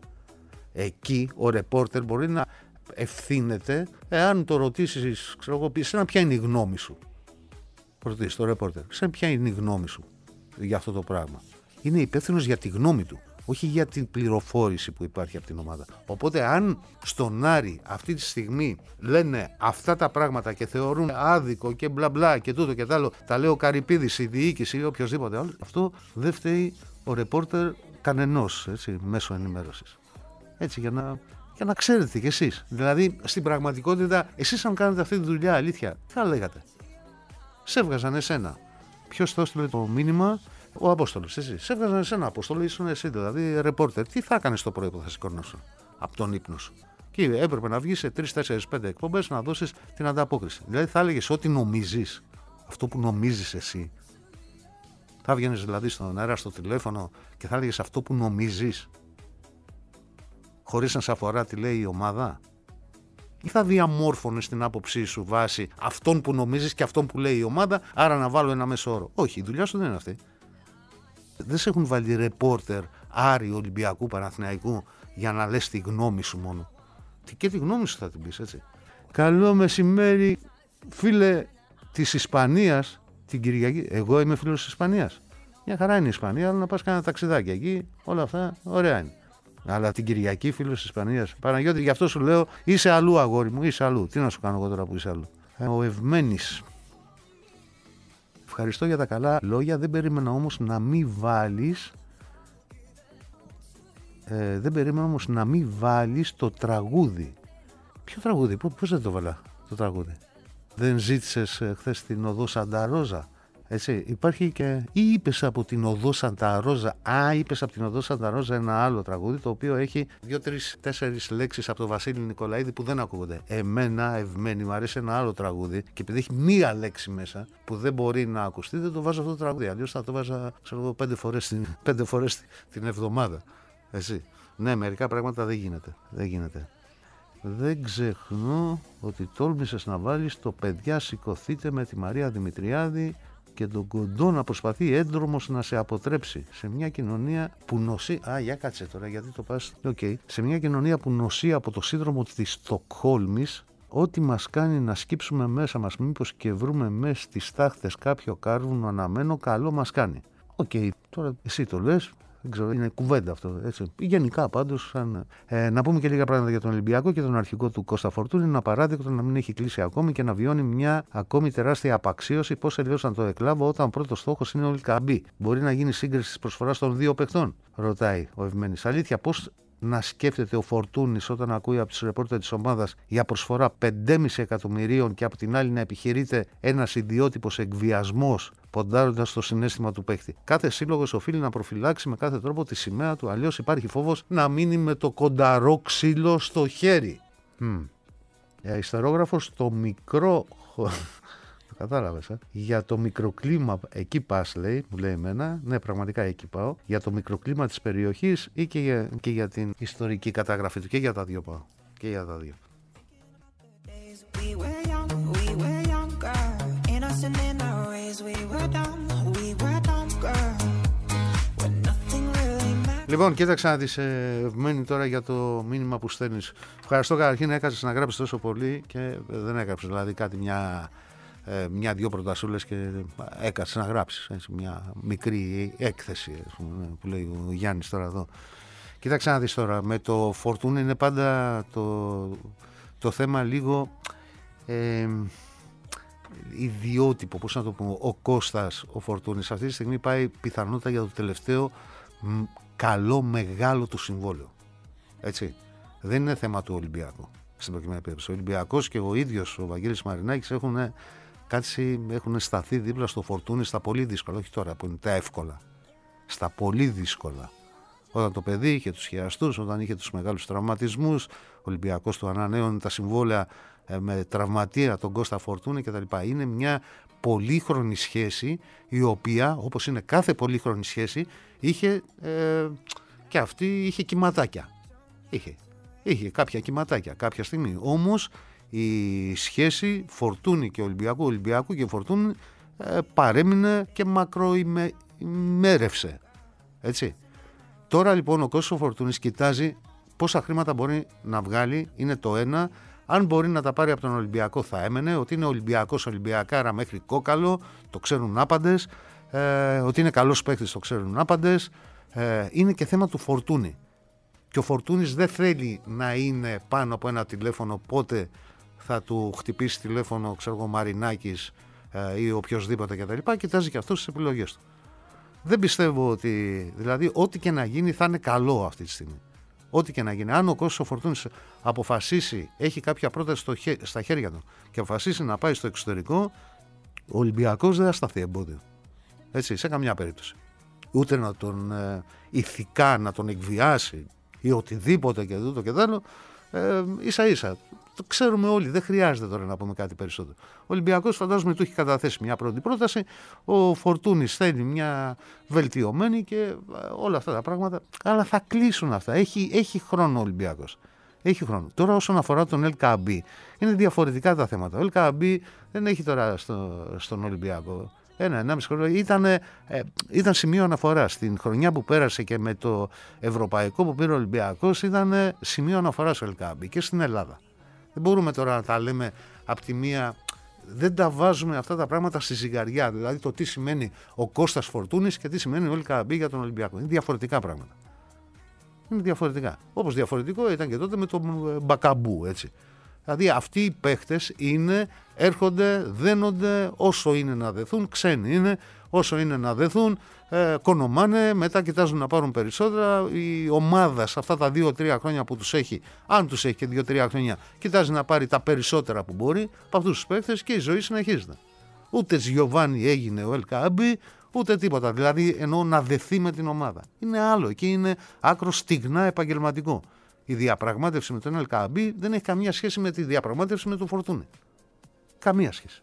Εκεί ο ρεπόρτερ μπορεί να ευθύνεται, εάν το ρωτήσεις, ξέρω εγώ, πει σένα ποια είναι η γνώμη σου. Ρωτήσεις το ρεπόρτερ, σένα ποια είναι η γνώμη σου για αυτό το πράγμα. Είναι υπεύθυνος για τη γνώμη του, όχι για την πληροφόρηση που υπάρχει από την ομάδα. Οπότε αν στον Άρη αυτή τη στιγμή λένε αυτά τα πράγματα και θεωρούν άδικο και μπλα μπλα και τούτο και τ' άλλο, τα λέει ο Καρυπίδης, η διοίκηση ή οποιοδήποτε άλλο, αυτό δεν φταίει ο ρεπόρτερ κανενός, έτσι, μέσω ενημέρωσης. Έτσι, για να ξέρετε κι εσείς. Δηλαδή, στην πραγματικότητα, εσείς αν κάνετε αυτή τη δουλειά, αλήθεια, τι θα λέγατε? Σε έβγαζαν εσένα. Ποιος το έστειλε το μήνυμα? Ο Απόστολος, εσύ. Σε έβγαζαν εσένα, Απόστολο, ήσουν εσύ, δηλαδή ρεπόρτερ. Τι θα έκανες το πρωί που θα σηκωνόσουν από τον ύπνο σου? Και έπρεπε να βγεις σε 3, 4, 5 εκπομπές να δώσεις την ανταπόκριση. Δηλαδή, θα έλεγες ό,τι νομίζεις, αυτό που νομίζεις εσύ. Θα βγαίνεις δηλαδή στον αέρα, στο τηλέφωνο και θα έλεγες αυτό που νομίζεις, χωρίς να σε αφορά τι λέει η ομάδα, ή θα διαμόρφωνες την άποψή σου βάσει αυτόν που νομίζεις και αυτόν που λέει η ομάδα, άρα να βάλω ένα μέσο όρο? Όχι, η δουλειά σου δεν είναι αυτή. Δεν σε έχουν βάλει ρεπόρτερ Άρη, Ολυμπιακού, Παναθηναϊκού για να λες τη γνώμη σου μόνο. Και τη γνώμη σου θα την πεις, έτσι. Καλό μεσημέρι, φίλε της Ισπανίας, την Κυριακή. Εγώ είμαι φίλος της Ισπανίας. Μια χαρά είναι η Ισπανία, αλλά να πας κάνα ταξιδάκι εκεί, όλα αυτά ωραία είναι. Αλλά την Κυριακή φίλος της Ισπανίας, Παναγιώτη, γι' αυτό σου λέω, είσαι αλλού, αγόρι μου, είσαι αλλού. Τι να σου κάνω εγώ τώρα που είσαι αλλού? Ο Ευμένης. Ευχαριστώ για τα καλά λόγια, δεν περίμενα όμως να μην βάλεις το τραγούδι. Ποιο τραγούδι, πώς δεν το βάλα το τραγούδι? Δεν ζήτησες χθες την οδό Σανταρόζα? Έτσι, υπάρχει και. Ή είπες από την οδό Σανταρόζα? Είπες από την οδό Σανταρόζα ένα άλλο τραγούδι, το οποίο έχει 2, 3, 4 λέξεις από τον Βασίλη Νικολαίδη που δεν ακούγονται. Εμένα, Ευμένη, μου αρέσει ένα άλλο τραγούδι και επειδή έχει μία λέξη μέσα που δεν μπορεί να ακουστεί, δεν το βάζω αυτό το τραγούδι. Αλλιώς θα το βάζα, ξέρω εγώ, 5 φορές την εβδομάδα. Έτσι. Ναι, μερικά πράγματα δεν γίνεται. Δεν ξεχνώ ότι τόλμησες να βάλεις το «Παιδιά σηκωθείτε» με τη Μαρία Δημητριάδη και τον Κοντό να προσπαθεί έντρομος να σε αποτρέψει σε μια κοινωνία που νοσεί. Για κάτσε τώρα, γιατί το πας. Σε μια κοινωνία που νοσεί από το σύνδρομο της Στοκχόλμης, ό,τι μας κάνει να σκύψουμε μέσα μας, μήπως και βρούμε μέσα στις τάχτες κάποιο κάρβουνο αναμένο, καλό μας κάνει. Τώρα εσύ το λες, Δεν ξέρω, είναι κουβέντα αυτό. Έτσι. Γενικά πάντως. Να πούμε και λίγα πράγματα για τον Ολυμπιακό και τον αρχηγό του Κώστα Φορτούνη. Είναι απαράδεκτο να μην έχει κλείσει ακόμη και να βιώνει μια ακόμη τεράστια απαξίωση. Πώς τελειώσαν το εκλάβο όταν ο πρώτος στόχος είναι ο Ελκαμπή. Μπορεί να γίνει σύγκριση της προσφοράς των δύο παιχτών, ρωτάει ο Ευμένης. Αλήθεια, πώς να σκέφτεται ο Φορτούνης όταν ακούει από τους ρεπόρτερ της ομάδας για προσφορά 5,5 εκατομμυρίων και από την άλλη να επιχειρείται ένας ιδιότυπος εκβιασμός, ποντάροντας στο συναίσθημα του παίκτη. Κάθε σύλλογος οφείλει να προφυλάξει με κάθε τρόπο τη σημαία του, αλλιώς υπάρχει φόβος να μείνει με το κονταρό ξύλο στο χέρι. Ιστερόγραφος, το μικρό. Κατάλαβες, για το μικροκλίμα, εκεί πας, λέει, μου λέει εμένα. Ναι, πραγματικά εκεί πάω. Για το μικροκλίμα της περιοχής ή και για την ιστορική καταγραφή του. Και για τα δύο πάω. Και για τα δύο. Λοιπόν, κοίταξα να τις μένει τώρα για το μήνυμα που στέλνεις. Ευχαριστώ καταρχήν, έκατες να γράψεις τόσο πολύ και δεν έγραψες, δηλαδή κάτι μια-δυο προτασούλες και έκατσε να γράψεις, έτσι, μια μικρή έκθεση που λέει ο Γιάννης τώρα εδώ. Κοίταξε να δεις τώρα, με το Φορτούνι είναι πάντα το θέμα λίγο ιδιότυπο, πώς να το πούμε. Ο Κώστας, ο Φορτούνης αυτή τη στιγμή πάει πιθανότατα για το τελευταίο καλό μεγάλο του συμβόλαιο, έτσι. Δεν είναι θέμα του Ολυμπιακού στην προκειμένη περίπτωση. Ο Ολυμπιακός και ο ίδιος ο Βαγγέλης Μαρινάκης έχουν σταθεί δίπλα στο Φορτούνι στα πολύ δύσκολα, όχι τώρα που είναι τα εύκολα, στα πολύ δύσκολα. Όταν το παιδί είχε τους χειραστούς, όταν είχε τους μεγάλους τραυματισμούς, ο Ολυμπιακός του ανανέωνε τα συμβόλαια με τραυματία τον Κώστα Φορτούνι κτλ. Είναι μια πολύχρονη σχέση, η οποία, όπως είναι κάθε πολύχρονη σχέση, είχε και αυτή είχε κυματάκια. Είχε κάποια κυματάκια κάποια στιγμή. Όμως η σχέση Φορτούνι και Ολυμπιακού και Φορτούνι παρέμεινε και μακροημέρευσε. Έτσι. Τώρα λοιπόν ο Κώστας Φορτούνης κοιτάζει πόσα χρήματα μπορεί να βγάλει, είναι το ένα. Αν μπορεί να τα πάρει από τον Ολυμπιακό θα έμενε, ότι είναι Ολυμπιακός Ολυμπιακάρα μέχρι κόκαλο, το ξέρουν άπαντες, ότι είναι καλός παίκτης, το ξέρουν άπαντες. Είναι και θέμα του Φορτούνη. Και ο Φορτούνης δεν θέλει να είναι πάνω από ένα τηλέφωνο, πότε θα του χτυπήσει τηλέφωνο, ξέρω εγώ, Μαρινάκης ή οποιοδήποτε κτλ. Κοιτάζει και αυτός τις επιλογές του. Δεν πιστεύω ότι, δηλαδή, ό,τι και να γίνει θα είναι καλό αυτή τη στιγμή. Ό,τι και να γίνει. Αν ο Κώστας Φορτούνης αποφασίσει, έχει κάποια πρόταση στα χέρια του και αποφασίσει να πάει στο εξωτερικό, ο Ολυμπιακός δεν θα σταθεί εμπόδιο. Έτσι, σε καμιά περίπτωση. Ούτε να τον ηθικά να τον εκβιάσει ή οτιδήποτε και τούτο και τ' άλλο, ίσα-ίσα. Το ξέρουμε όλοι, δεν χρειάζεται τώρα να πούμε κάτι περισσότερο. Ο Ολυμπιακός φαντάζομαι του έχει καταθέσει μια πρώτη πρόταση, ο Φορτούνης θέλει μια βελτιωμένη και όλα αυτά τα πράγματα, αλλά θα κλείσουν αυτά. Έχει χρόνο ο Ολυμπιακός. Έχει χρόνο. Τώρα όσον αφορά τον Ελκαμπή, είναι διαφορετικά τα θέματα. Ο Ελκαμπή δεν έχει τώρα στον Ολυμπιακό. 1,5 χρόνο ήταν σημείο αναφοράς. Στην χρονιά που πέρασε και με το ευρωπαϊκό που πήρε ο Ολυμπιακός ήταν σημείο αναφοράς ο Ελκαμπή και στην Ελλάδα. Δεν μπορούμε τώρα να τα λέμε από τη μία, δεν τα βάζουμε αυτά τα πράγματα στη ζυγαριά. Δηλαδή το τι σημαίνει ο Κώστας Φορτούνης και τι σημαίνει ο Ελκαμπή για τον Ολυμπιακό. Είναι διαφορετικά πράγματα. Είναι διαφορετικά. Όπως διαφορετικό ήταν και τότε με τον Μπακαμπού, έτσι. Δηλαδή αυτοί οι παίχτες έρχονται, δένονται, όσο είναι να δεθούν, ξένοι είναι, όσο είναι να δεθούν, κονομάνε, μετά κοιτάζουν να πάρουν περισσότερα. Η ομάδα σε αυτά τα 2-3 χρόνια που τους έχει, αν τους έχει και 2-3 χρόνια, κοιτάζει να πάρει τα περισσότερα που μπορεί από αυτούς τους παίχτες και η ζωή συνεχίζεται. Ούτε Γιωβάνι έγινε ο Ελκαμπή, ούτε τίποτα. Δηλαδή εννοώ να δεθεί με την ομάδα. Είναι άλλο, εκεί είναι άκρο στιγνά επαγγελματικό. Η διαπραγμάτευση με τον Ελκαμπή δεν έχει καμία σχέση με τη διαπραγμάτευση με τον Φορτούνη. Καμία σχέση.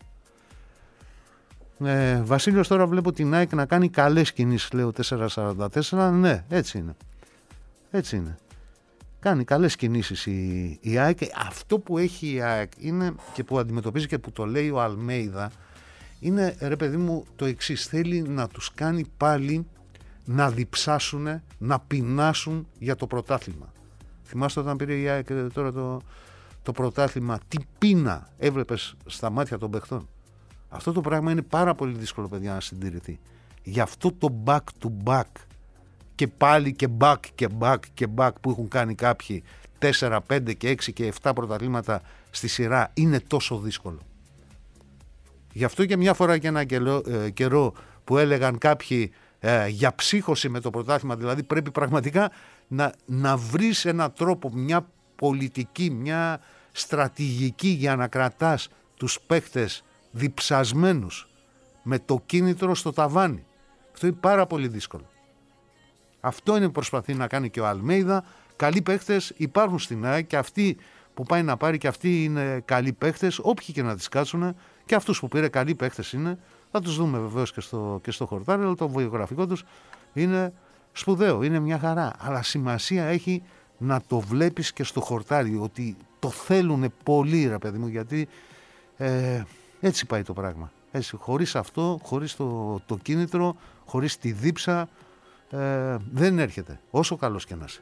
Βασίλειος, τώρα βλέπω την ΑΕΚ να κάνει καλές κινήσεις, λέω 444. Ναι, έτσι είναι. Έτσι είναι. Κάνει καλές κινήσεις η ΑΕΚ. Αυτό που έχει η ΑΕΚ είναι και που αντιμετωπίζει και που το λέει ο Αλμέιδα είναι, ρε παιδί μου, το εξής. Θέλει να τους κάνει πάλι να διψάσουν, να πεινάσουν για το πρωτάθλημα. Θυμάστε όταν πήρε η ΑΕΚ τώρα το πρωτάθλημα, τι πείνα έβλεπες στα μάτια των παιχτών. Αυτό το πράγμα είναι πάρα πολύ δύσκολο, παιδιά, να συντηρηθεί. Γι' αυτό το back to back και πάλι και back που έχουν κάνει κάποιοι 4, 5 και 6 και 7 πρωταθλήματα στη σειρά είναι τόσο δύσκολο. Γι' αυτό και μια φορά και ένα καιρό που έλεγαν κάποιοι για ψύχωση με το πρωτάθλημα, δηλαδή πρέπει πραγματικά να βρεις έναν τρόπο, μια πολιτική, μια στρατηγική για να κρατάς τους παίχτες διψασμένους με το κίνητρο στο ταβάνι. Αυτό είναι πάρα πολύ δύσκολο. Αυτό είναι που προσπαθεί να κάνει και ο Αλμέιδα. Καλοί παίχτες υπάρχουν στην ΑΕΚ και αυτοί που πάει να πάρει και αυτοί είναι καλοί παίχτες, όποιοι και να τις κάτσουν, και αυτούς που πήρε καλοί παίχτες είναι. Θα τους δούμε βεβαίως και στο χορτάρι, αλλά το βιογραφικό τους είναι σπουδαίο, είναι μια χαρά. Αλλά σημασία έχει να το βλέπεις και στο χορτάρι, ότι το θέλουν πολύ, ρε παιδί μου, γιατί έτσι πάει το πράγμα. Έτσι, χωρίς αυτό, χωρίς το κίνητρο, χωρίς τη δίψα, δεν έρχεται, όσο καλός και να είσαι.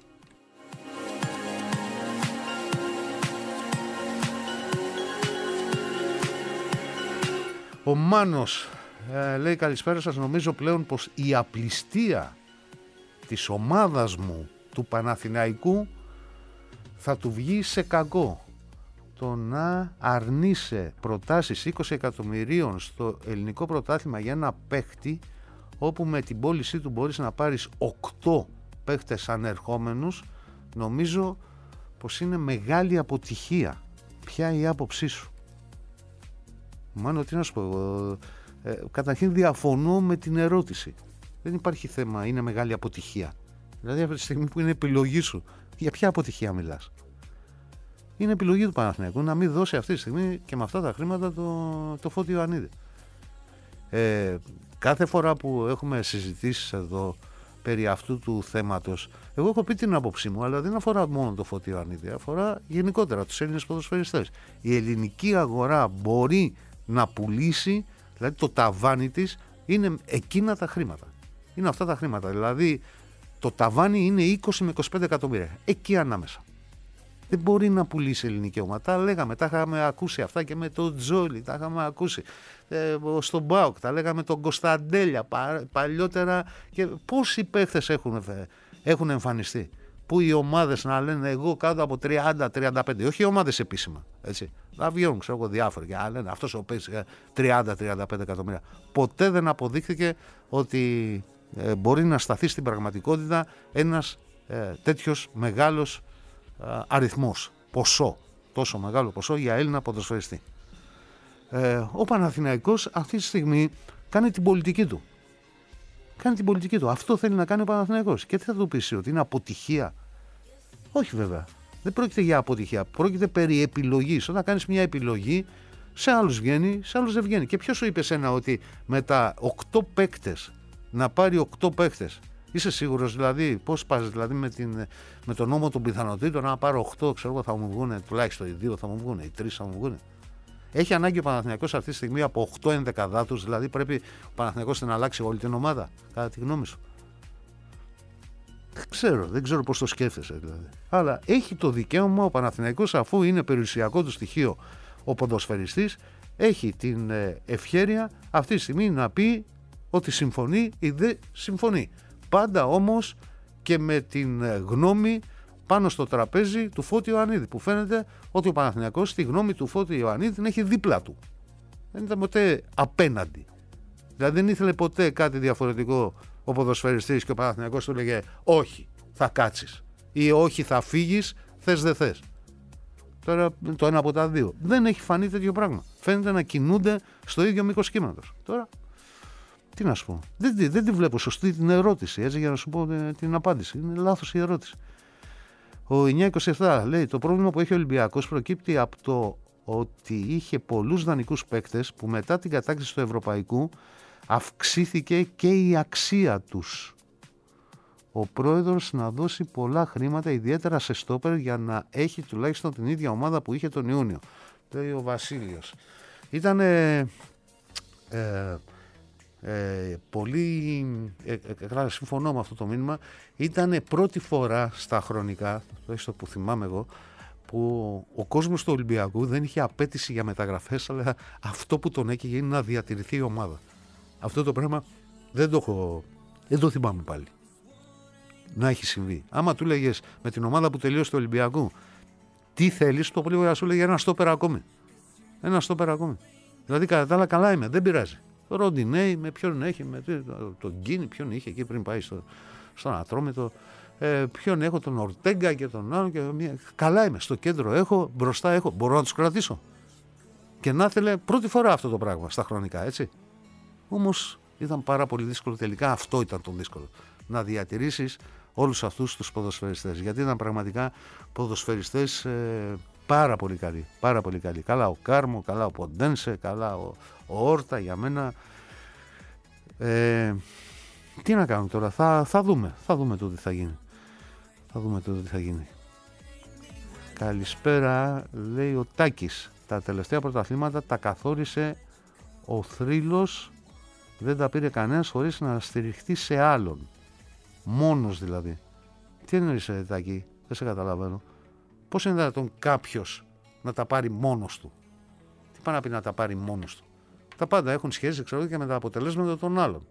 Ο Μάνος λέει καλησπέρα σας, νομίζω πλέον πως η απληστία της ομάδας μου του Παναθηναϊκού θα του βγει σε κακό. Το να αρνείσαι προτάσεις 20 εκατομμυρίων στο ελληνικό πρωτάθλημα για ένα παίχτη, όπου με την πώλησή του μπορείς να πάρεις 8 παίχτες ανερχόμενους, νομίζω πως είναι μεγάλη αποτυχία. Ποια η άποψή σου? Μάλλον τι να σου πω, καταρχήν διαφωνώ με την ερώτηση. Δεν υπάρχει θέμα, είναι μεγάλη αποτυχία. Δηλαδή από τη στιγμή που είναι επιλογή σου, για ποια αποτυχία μιλάς? Είναι επιλογή του Παναθηναϊκού να μην δώσει αυτή τη στιγμή και με αυτά τα χρήματα το Φώτη Ιωαννίδη. Κάθε φορά που έχουμε συζητήσεις εδώ περί αυτού του θέματος, εγώ έχω πει την άποψή μου, αλλά δεν αφορά μόνο το Φώτη Ιωαννίδη, αφορά γενικότερα τους Έλληνες ποδοσφαιριστές. Η ελληνική αγορά μπορεί να πουλήσει, δηλαδή το ταβάνι της είναι εκείνα τα χρήματα. Είναι αυτά τα χρήματα, δηλαδή το ταβάνι είναι 20 με 25 εκατομμύρια, εκεί ανάμεσα. Δεν μπορεί να πουλήσει ελληνική ομάδα. Τα λέγαμε, τα είχαμε ακούσει αυτά και με τον Τζόλι, τα είχαμε ακούσει στον ΠΑΟΚ, τα λέγαμε τον Κωνσταντέλια παλιότερα. Και πόσοι παίχτες έχουν εμφανιστεί, που οι ομάδες να λένε εγώ κάτω από 30-35, όχι οι ομάδες επίσημα, έτσι. Να βγαίνουν, ξέρω εγώ, διάφοροι και να λένε αυτός ο παίκτης 30-35 εκατομμύρια. Ποτέ δεν αποδείχθηκε ότι μπορεί να σταθεί στην πραγματικότητα ένας τέτοιος μεγάλος αριθμός, ποσό, τόσο μεγάλο ποσό για Έλληνα ποδοσφαιριστή. Ο Παναθηναϊκός αυτή τη στιγμή κάνει την πολιτική του. Αυτό θέλει να κάνει ο Παναθηναϊκός. Και τι θα του πεις, ότι είναι αποτυχία? Όχι βέβαια. Δεν πρόκειται για αποτυχία. Πρόκειται περί επιλογής. Όταν κάνεις μια επιλογή, σε άλλους βγαίνει, σε άλλους δεν βγαίνει. Και ποιος σου είπε σένα ότι με τα 8 παίκτες να πάρει 8 παίκτες? Είσαι σίγουρος δηλαδή? Πώς πας δηλαδή με τον νόμο των πιθανότητων? Να πάρω 8, ξέρω εγώ, θα μου βγουν τουλάχιστον οι 2 θα μου βγουν, οι 3 θα μου βγουν. Έχει ανάγκη ο Παναθηναϊκός αυτή τη στιγμή από 8 ενδεκαδάτους, δηλαδή πρέπει ο Παναθηναϊκός να αλλάξει όλη την ομάδα, κατά τη γνώμη σου? Δεν ξέρω πώς το σκέφτεσαι δηλαδή. Αλλά έχει το δικαίωμα ο Παναθηναϊκός, αφού είναι περιουσιακό του στοιχείο ο ποδοσφαιριστής, έχει την ευχέρεια αυτή τη στιγμή να πει ότι συμφωνεί ή δεν συμφωνεί. Πάντα όμως και με την γνώμη πάνω στο τραπέζι του Φώτη Ιωαννίδη, που φαίνεται ότι ο Παναθηναϊκός τη γνώμη του Φώτη Ιωαννίδη την έχει δίπλα του. Δεν ήταν ποτέ απέναντι. Δηλαδή δεν ήθελε ποτέ κάτι διαφορετικό ο ποδοσφαιριστής και ο Παναθηναϊκός του έλεγε όχι, θα κάτσεις, ή όχι, θα φύγεις, θες δεν θες. Τώρα το ένα από τα δύο. Δεν έχει φανεί τέτοιο πράγμα. Φαίνεται να κινούνται στο ίδιο μήκος κύματος. Τώρα τι να σου πω, δεν τη βλέπω σωστή την ερώτηση, έτσι, για να σου πω την απάντηση. Είναι λάθος η ερώτηση. Ο 927 λέει: το πρόβλημα που έχει ο Ολυμπιακός προκύπτει από το ότι είχε πολλούς δανεικούς παίκτες που μετά την κατάκτηση του Ευρωπαϊκού αυξήθηκε και η αξία τους. Ο πρόεδρος να δώσει πολλά χρήματα, ιδιαίτερα σε στόπερ, για να έχει τουλάχιστον την ίδια ομάδα που είχε τον Ιούνιο. Λέει ο Βασίλειος. Ήταν πολύ συμφωνώ με αυτό το μήνυμα. Ήταν πρώτη φορά στα χρονικά, το που θυμάμαι εγώ, που ο κόσμος του Ολυμπιακού δεν είχε απέτηση για μεταγραφές, αλλά αυτό που τον έκαιγε είναι να διατηρηθεί η ομάδα. Αυτό το πράγμα δεν το θυμάμαι πάλι. να έχει συμβεί. Άμα του λέγες με την ομάδα που τελείωσε του Ολυμπιακού, τι θέλεις, το πολύ ωραία σου λέγε ένα στόπερ ακόμη. Ένα στόπερ ακόμη. Δηλαδή κατά τα άλλα καλά είμαι, δεν πειράζει. Το Ροντινέι, με ποιον έχει, με τον Γκίνι, ποιον είχε εκεί πριν πάει στον Ατρόμητο. Ποιον έχω, τον Ορτέγκα και τον άλλο. Καλά είμαι, στο κέντρο έχω, μπροστά έχω, μπορώ να τους κρατήσω. Και να ήθελε πρώτη φορά αυτό το πράγμα στα χρονικά, έτσι. Όμως ήταν πάρα πολύ δύσκολο τελικά, αυτό ήταν το δύσκολο. Να διατηρήσεις όλους αυτούς τους ποδοσφαιριστές. Γιατί ήταν πραγματικά ποδοσφαιριστές πάρα πολύ καλοί. Πάρα πολύ καλοί. Καλά ο Κάρμο, καλά ο Ποντένσε, καλά ο Όρτα για μένα. Τι να κάνουμε τώρα, θα δούμε το τι θα γίνει. Θα δούμε το τι θα γίνει. Καλησπέρα, λέει ο Τάκης. Τα τελευταία πρωταθλήματα τα καθόρισε ο θρύλος, δεν τα πήρε κανένας χωρίς να στηριχτεί σε άλλον. Μόνος δηλαδή. Τι εννοείς, Τάκη, δεν σε καταλαβαίνω. Πώς είναι δυνατόν κάποιος να τα πάρει μόνος του? Τι πάει να πει να τα πάρει μόνος του? Τα πάντα έχουν σχέση, ξέρω, και με τα αποτελέσματα των άλλων.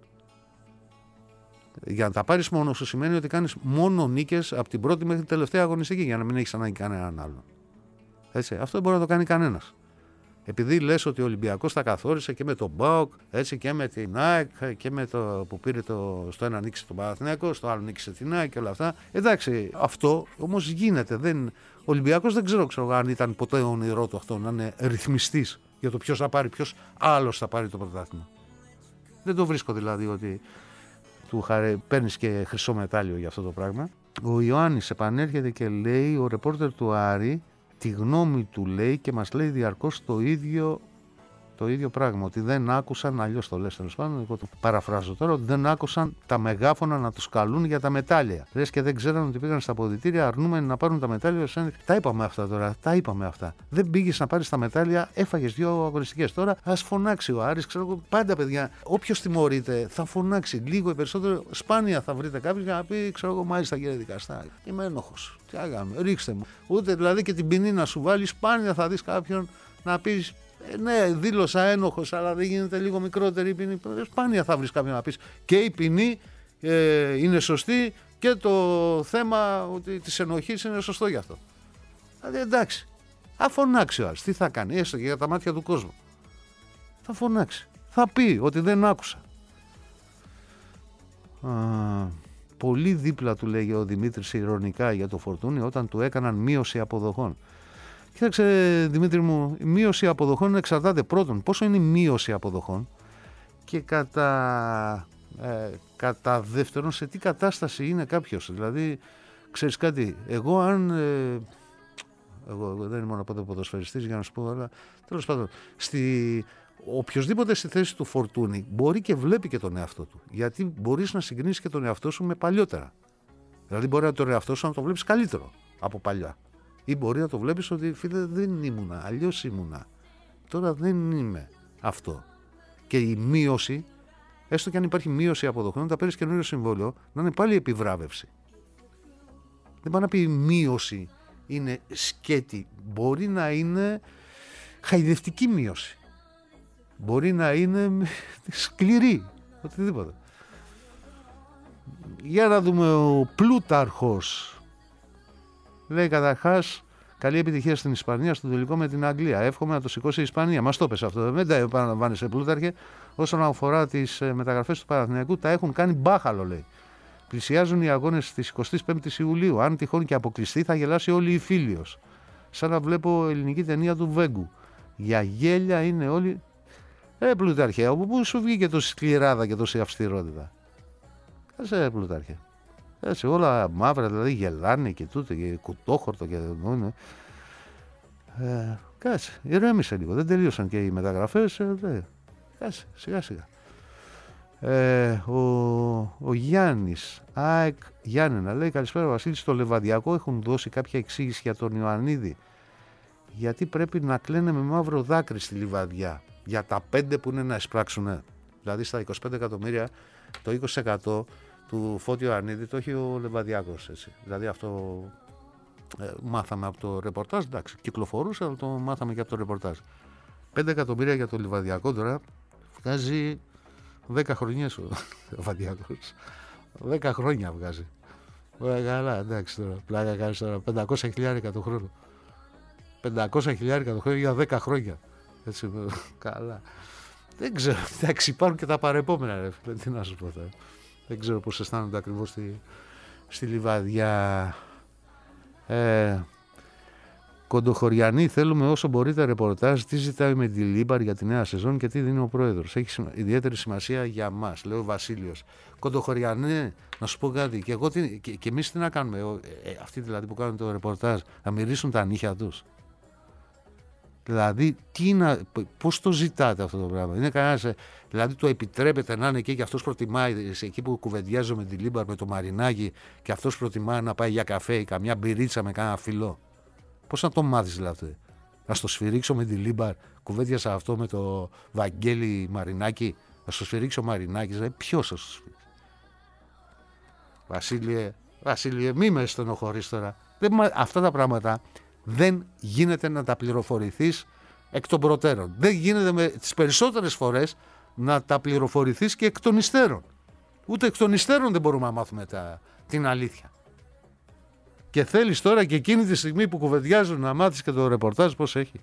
Για να τα πάρεις μόνος σου σημαίνει ότι κάνεις μόνο νίκες από την πρώτη μέχρι την τελευταία αγωνιστική, για να μην έχεις ανάγκη κανέναν άλλον. Έτσι, αυτό δεν μπορεί να το κάνει κανένας. Επειδή λες ότι ο Ολυμπιακός τα καθόρισε και με τον ΠΑΟΚ, έτσι, και με την ΑΕΚ και με το που πήρε στο ένα νίκησε τον Παναθηναϊκό, στο άλλο νίκησε την ΑΕΚ και όλα αυτά. Εντάξει, αυτό όμως γίνεται. Ο Ολυμπιακός δεν ξέρω αν ήταν ποτέ όνειρό του αυτό να είναι ρυθμιστής για το ποιος θα πάρει, ποιος άλλος θα πάρει το πρωτάθλημα. Δεν το βρίσκω δηλαδή ότι παίρνεις και χρυσό μετάλλιο για αυτό το πράγμα. Ο Ιωάννης επανέρχεται και λέει, ο ρεπόρτερ του Άρη, τη γνώμη του λέει και μας λέει διαρκώς το ίδιο πράγμα, ότι δεν άκουσαν, αλλιώς το λες τέλος πάντων, εγώ το παραφράζω τώρα, ότι δεν άκουσαν τα μεγάφωνα να τους καλούν για τα μετάλλια. Λες και δεν ξέραν ότι πήγαν στα αποδυτήρια αρνούμενοι να πάρουν τα μετάλλια. Τα είπαμε αυτά τώρα, Δεν πήγες να πάρεις τα μετάλλια, έφαγες 2 αγωνιστικές. Τώρα ας φωνάξει ο Άρης, ξέρω εγώ, πάντα παιδιά, όποιος τιμωρείται θα φωνάξει λίγο ή περισσότερο. Σπάνια θα βρείτε κάποιον για να πει, ξέρω εγώ, μάλιστα κύριε δικαστά, είμαι ένοχος. Τι άγαμε, ρίξτε μου. Ούτε δηλαδή και την ποινή να σου βάλει, σπάνια θα δεις κάποιον να πεις. Ναι, δήλωσα ένοχος, αλλά δεν γίνεται λίγο μικρότερη η ποινή. Σπάνια θα βρεις κάποιον να πεις και η ποινή είναι σωστή και το θέμα ότι της ενοχής είναι σωστό γι' αυτό. Δηλαδή εντάξει, θα φωνάξει ο Άρης, τι θα κάνει, έστω και για τα μάτια του κόσμου. Θα φωνάξει, θα πει ότι δεν άκουσα. Πολύ δίπλα του λέγε ο Δημήτρης ηρωνικά για το Φορτούνι όταν του έκαναν μείωση αποδοχών. Κοίταξε Δημήτρη μου, η μείωση αποδοχών εξαρτάται πρώτον πόσο είναι η μείωση αποδοχών και κατά δεύτερον σε τι κατάσταση είναι κάποιος. Δηλαδή, ξέρεις κάτι, εγώ δεν είμαι μόνο από το ποδοσφαιριστής για να σου πω, αλλά τέλος πάντων, οποιοσδήποτε στη θέση του Φορτούνι μπορεί και βλέπει και τον εαυτό του. Γιατί μπορείς να συγκρίνεις και τον εαυτό σου με παλιότερα. Δηλαδή μπορεί να τον εαυτό σου να το βλέπεις καλύτερο από παλιά. Ή μπορεί να το βλέπεις ότι φίλε δεν ήμουνα, αλλιώς ήμουνα. Τώρα δεν είμαι αυτό. Και η μείωση, έστω και αν υπάρχει μείωση αποδοχών, να τα παίρνεις καινούριο συμβόλαιο, να είναι πάλι επιβράβευση. Δεν πάει να πει η μείωση είναι σκέτη. Μπορεί να είναι χαϊδευτική μείωση. Μπορεί να είναι σκληρή. Οτιδήποτε. Για να δούμε ο Πλούταρχος. Λέει καταρχάς, καλή επιτυχία στην Ισπανία στο τελικό με την Αγγλία. Εύχομαι να το σηκώσει η Ισπανία. Μας το πες αυτό. Δεν τα επαναλαμβάνεις, Πλούταρχε. Όσον αφορά τις μεταγραφές του Παναθηναϊκού, τα έχουν κάνει μπάχαλο, λέει. Πλησιάζουν οι αγώνες της 25ης Ιουλίου. Αν τυχόν και αποκλειστεί, θα γελάσει όλη η Φίλιος. Σαν να βλέπω ελληνική ταινία του Βέγκου. Για γέλια είναι όλοι. Πλούταρχε, από πού σου βγήκε τόση σκληράδα και τόση αυστηρότητα? Κάτσε, Πλούταρχε. Έτσι, όλα μαύρα, δηλαδή γελάνε και τούτο και κουτόχορτο και κάτσε, ηρέμησε λίγο. Δεν τελείωσαν και οι μεταγραφές. Κάτσε, σιγά σιγά. Ο Γιάννης ΑΕΚ Γιάννενα λέει καλησπέρα Βασίλη, στο Λεβαδιακό έχουν δώσει κάποια εξήγηση για τον Ιωαννίδη γιατί πρέπει να κλαίνε με μαύρο δάκρυ στη Λιβαδιά για τα 5 που είναι να εισπράξουν, δηλαδή στα 25 εκατομμύρια το 20% του Φώτη Ιωαννίδη το έχει ο Λεβαδιακός, έτσι. Δηλαδή αυτό μάθαμε από το ρεπορτάζ, εντάξει, κυκλοφορούσε, αλλά το μάθαμε και από το ρεπορτάζ. 5 εκατομμύρια για το Λιβαδιακό τώρα βγάζει 10 χρονιές ο Λιβαδιακός. 10 χρόνια βγάζει. Καλά, εντάξει τώρα. Πλάκα κάνεις τώρα. 500.000 το χρόνο. 500.000 το χρόνο για 10 χρόνια. Έτσι, καλά. Δεν ξέρω. Εντάξει, υπάρχουν και τα παρεπόμενα, ρε φίλε. Τι να σου πω τώρα. Δεν ξέρω πώς αισθάνονται ακριβώς στη Λιβαδιά. Κοντοχωριανοί, θέλουμε όσο μπορείτε ρεπορτάζ. Τι ζητάει με τη Λίμπαρ για τη νέα σεζόν και τι δίνει ο πρόεδρος. Έχει ιδιαίτερη σημασία για μας, λέει ο Βασίλειος. Κοντοχωριανοί, να σου πω κάτι. Και εμείς τι να κάνουμε, αυτοί δηλαδή που κάνουν το ρεπορτάζ, να μυρίσουν τα νύχια τους. Δηλαδή, πώς το ζητάτε αυτό το πράγμα. Είναι κανένας, δηλαδή, το επιτρέπετε να είναι και αυτός προτιμάει, εκεί που κουβεντιάζω με τη Λίμπαρ, με το Μαρινάκι, και αυτός προτιμά να πάει για καφέ ή καμιά μπυρίτσα με κάνα φιλό. Πώς να το μάθεις δηλαδή. Να στο σφυρίξω με τη Λίμπαρ, κουβέντιασα αυτό με το Βαγγέλη Μαρινάκι, να στο σφυρίξω Μαρινάκι, δηλαδή ποιος θα στο σφυρίξει. Βασίλειε, μη με στενοχωρείς τώρα. Αυτά τα πράγματα δεν γίνεται να τα πληροφορηθείς εκ των προτέρων. Δεν γίνεται τις περισσότερες φορές να τα πληροφορηθείς και εκ των υστέρων. Ούτε εκ των υστέρων δεν μπορούμε να μάθουμε την αλήθεια. Και θέλεις τώρα και εκείνη τη στιγμή που κουβεντιάζουν να μάθεις και το ρεπορτάζ πώς έχει.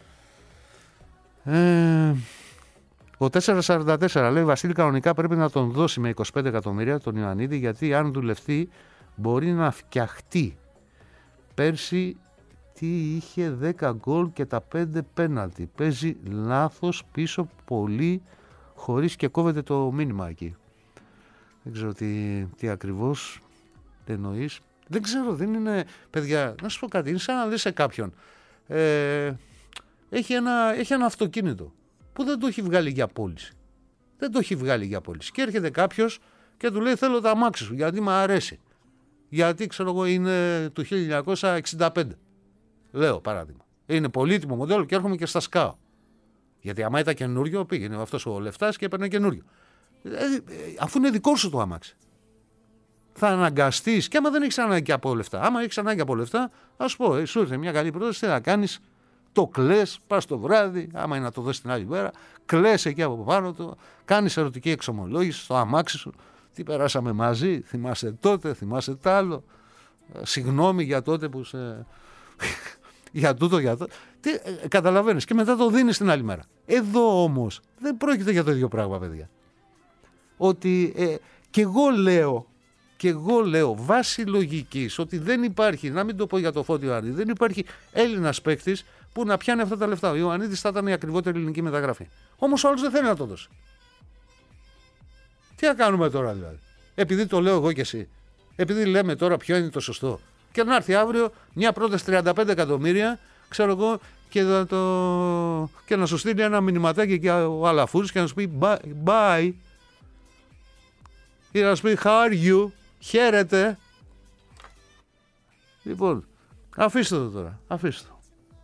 Ο 444 λέει, Βασίλη, κανονικά πρέπει να τον δώσει με 25 εκατομμύρια τον Ιωαννίδη, γιατί αν δουλευτεί μπορεί να φτιαχτεί. Πέρσι τι είχε 10 γκολ και τα 5 πέναλτι. Παίζει λάθος πίσω πολύ χωρίς και κόβεται το μήνυμα εκεί. Δεν ξέρω τι ακριβώς εννοείς. Δεν ξέρω, δεν είναι, παιδιά, να σου πω κάτι, είναι σαν να δεις σε κάποιον. Έχει ένα αυτοκίνητο που δεν το έχει βγάλει για πώληση. Δεν το έχει βγάλει για πώληση. Και έρχεται κάποιος και του λέει, θέλω το αμάξι σου, γιατί μου αρέσει. Γιατί, ξέρω εγώ, είναι του 1965. Λέω παράδειγμα. Είναι πολύτιμο μοντέλο και έρχομαι και στα σκάω. Γιατί άμα ήταν καινούριο, πήγαινε αυτός ο λεφτάς και έπαιρνε καινούριο. Αφού είναι δικό σου το αμάξι. Θα αναγκαστείς, και άμα δεν έχεις ανάγκη από λεφτά. Άμα έχεις ανάγκη από λεφτά, ας πω, σου ήρθε μια καλή πρόταση, τι να κάνεις, το κλαις, πας το βράδυ, άμα είναι να το δώσεις την άλλη μέρα, κλαις εκεί από πάνω του, κάνεις ερωτική εξομολόγηση στο αμάξι σου. Τι περάσαμε μαζί, θυμάσαι τότε, θυμάσαι τ' άλλο. Συγγνώμη για τότε που σε. Για τούτο, για το. Καταλαβαίνεις, και μετά το δίνεις την άλλη μέρα. Εδώ όμως δεν πρόκειται για το ίδιο πράγμα, παιδιά. Ότι και εγώ λέω βάσει λογικής ότι δεν υπάρχει, να μην το πω για το Φώτη Ιωαννίδη, δεν υπάρχει Έλληνας παίκτης που να πιάνει αυτά τα λεφτά. Ο Ιωαννίδης θα ήταν η ακριβότερη ελληνική μεταγραφή. Όμως ο άλλος δεν θέλει να το δώσει. Τι να κάνουμε τώρα δηλαδή. Επειδή το λέω εγώ και εσύ. Επειδή λέμε τώρα ποιο είναι το σωστό. Και να έρθει αύριο μια πρόταση 35 εκατομμύρια, ξέρω εγώ, και να σου στείλει ένα μηνυματάκι και ο Αλαφούρης και να σου πει bye. Ή να σου πει how are you, χαίρετε. Λοιπόν, αφήστε το τώρα, αφήστε το.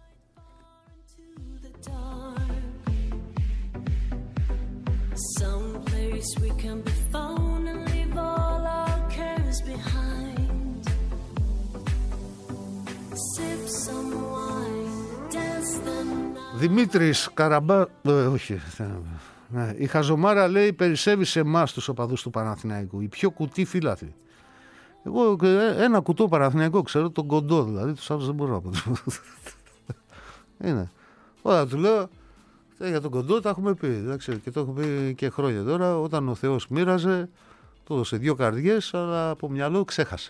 Δημήτρης Καραμπά, όχι, η Χαζομάρα λέει περισσεύει σε εμάς τους οπαδούς του Παναθηναϊκού, οι πιο κουτί φίλαθλοι. Εγώ ένα κουτό Παναθηναϊκό ξέρω, τον κοντό δηλαδή, τους άλλους δεν μπορώ να πω. Είναι. Όταν του λέω, για τον κοντό τα έχουμε πει, εντάξει, και το έχουμε πει και χρόνια τώρα, όταν ο Θεός μοίραζε, το έδωσε 2 καρδιές, αλλά από μυαλό ξέχασε.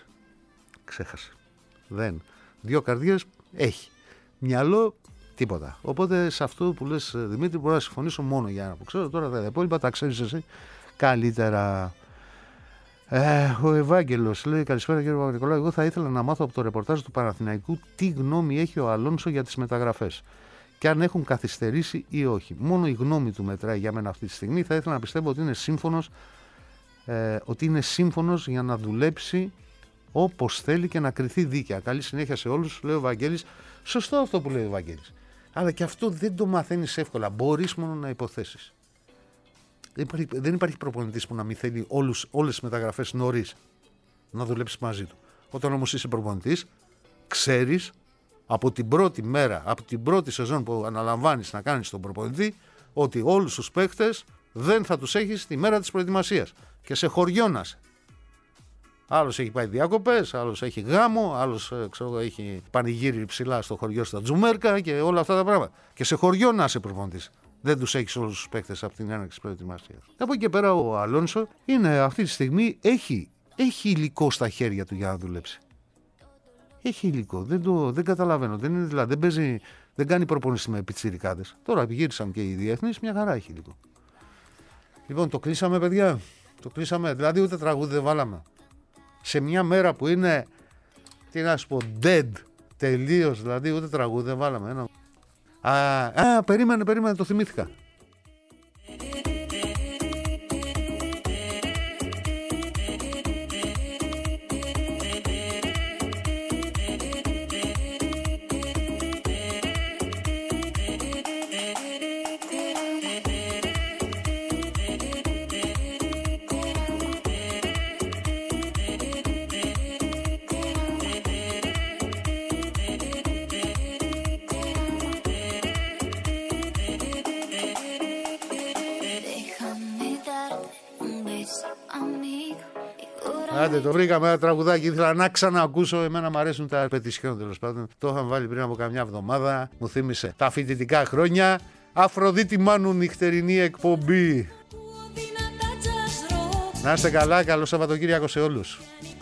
Δεν. 2 καρδιές έχει. Μυαλό τίποτα. Οπότε σε αυτό που λες, Δημήτρη, μπορώ να συμφωνήσω μόνο για ένα που ξέρω. Τώρα τα υπόλοιπα τα ξέρεις εσύ καλύτερα. Ο Ευάγγελος λέει, καλησπέρα κύριε Παπα-Νικολάου, εγώ θα ήθελα να μάθω από το ρεπορτάζ του Παναθηναϊκού τι γνώμη έχει ο Αλόνσο για τις μεταγραφές και αν έχουν καθυστερήσει ή όχι. Μόνο η γνώμη του μετράει για μένα αυτή τη στιγμή. Θα ήθελα να πιστεύω ότι είναι σύμφωνος για να δουλέψει όπως θέλει και να κριθεί δίκαια. Καλή συνέχεια σε όλους, λέει ο Βαγγέλης. Σωστό αυτό που λέει ο Βαγγέλης. Αλλά και αυτό δεν το μαθαίνεις εύκολα. Μπορείς μόνο να υποθέσεις. Δεν υπάρχει προπονητής που να μην θέλει όλες τις μεταγραφές νωρίς να δουλέψεις μαζί του. Όταν όμως είσαι προπονητής, ξέρεις από την πρώτη μέρα, από την πρώτη σεζόν που αναλαμβάνεις να κάνεις τον προπονητή, ότι όλους τους παίχτες δεν θα τους έχεις τη μέρα της προετοιμασίας. Και σε χωριώνας. Άλλος έχει πάει διακοπές, άλλος έχει γάμο, άλλος έχει πανηγύρι ψηλά στο χωριό στα Τζουμέρκα και όλα αυτά τα πράγματα. Και σε χωριό να είσαι προπονητής. Δεν τους έχεις όλους τους παίκτες από την έναρξη προετοιμασίας. Από εκεί και πέρα ο Αλόνσο είναι αυτή τη στιγμή έχει υλικό στα χέρια του για να δουλέψει. Έχει υλικό. Δεν καταλαβαίνω. Δεν είναι, δηλαδή, δεν κάνει προπόνηση με πιτσιρικάδες. Τώρα γύρισαν και οι διεθνείς, μια χαρά έχει υλικό. Λοιπόν, το κλείσαμε, παιδιά. Το κλείσαμε. Δηλαδή, ούτε τραγούδι δεν βάλαμε. Σε μια μέρα που είναι, τι να σου πω, dead τελείως, δηλαδή, ούτε τραγούδι δεν βάλαμε. Περίμενε, το θυμήθηκα. Άντε, το βρήκαμε ένα τραγουδάκι. Ήθελα να ξαναακούσω. Εμένα μου αρέσουν τα πετυσιόν, τέλος πάντων. Το είχαμε βάλει πριν από καμιά εβδομάδα. Μου θύμισε τα φοιτητικά χρόνια. Αφροδίτη Μάνου, νυχτερινή εκπομπή. Να είστε καλά, καλό Σαββατοκύριακο σε όλους.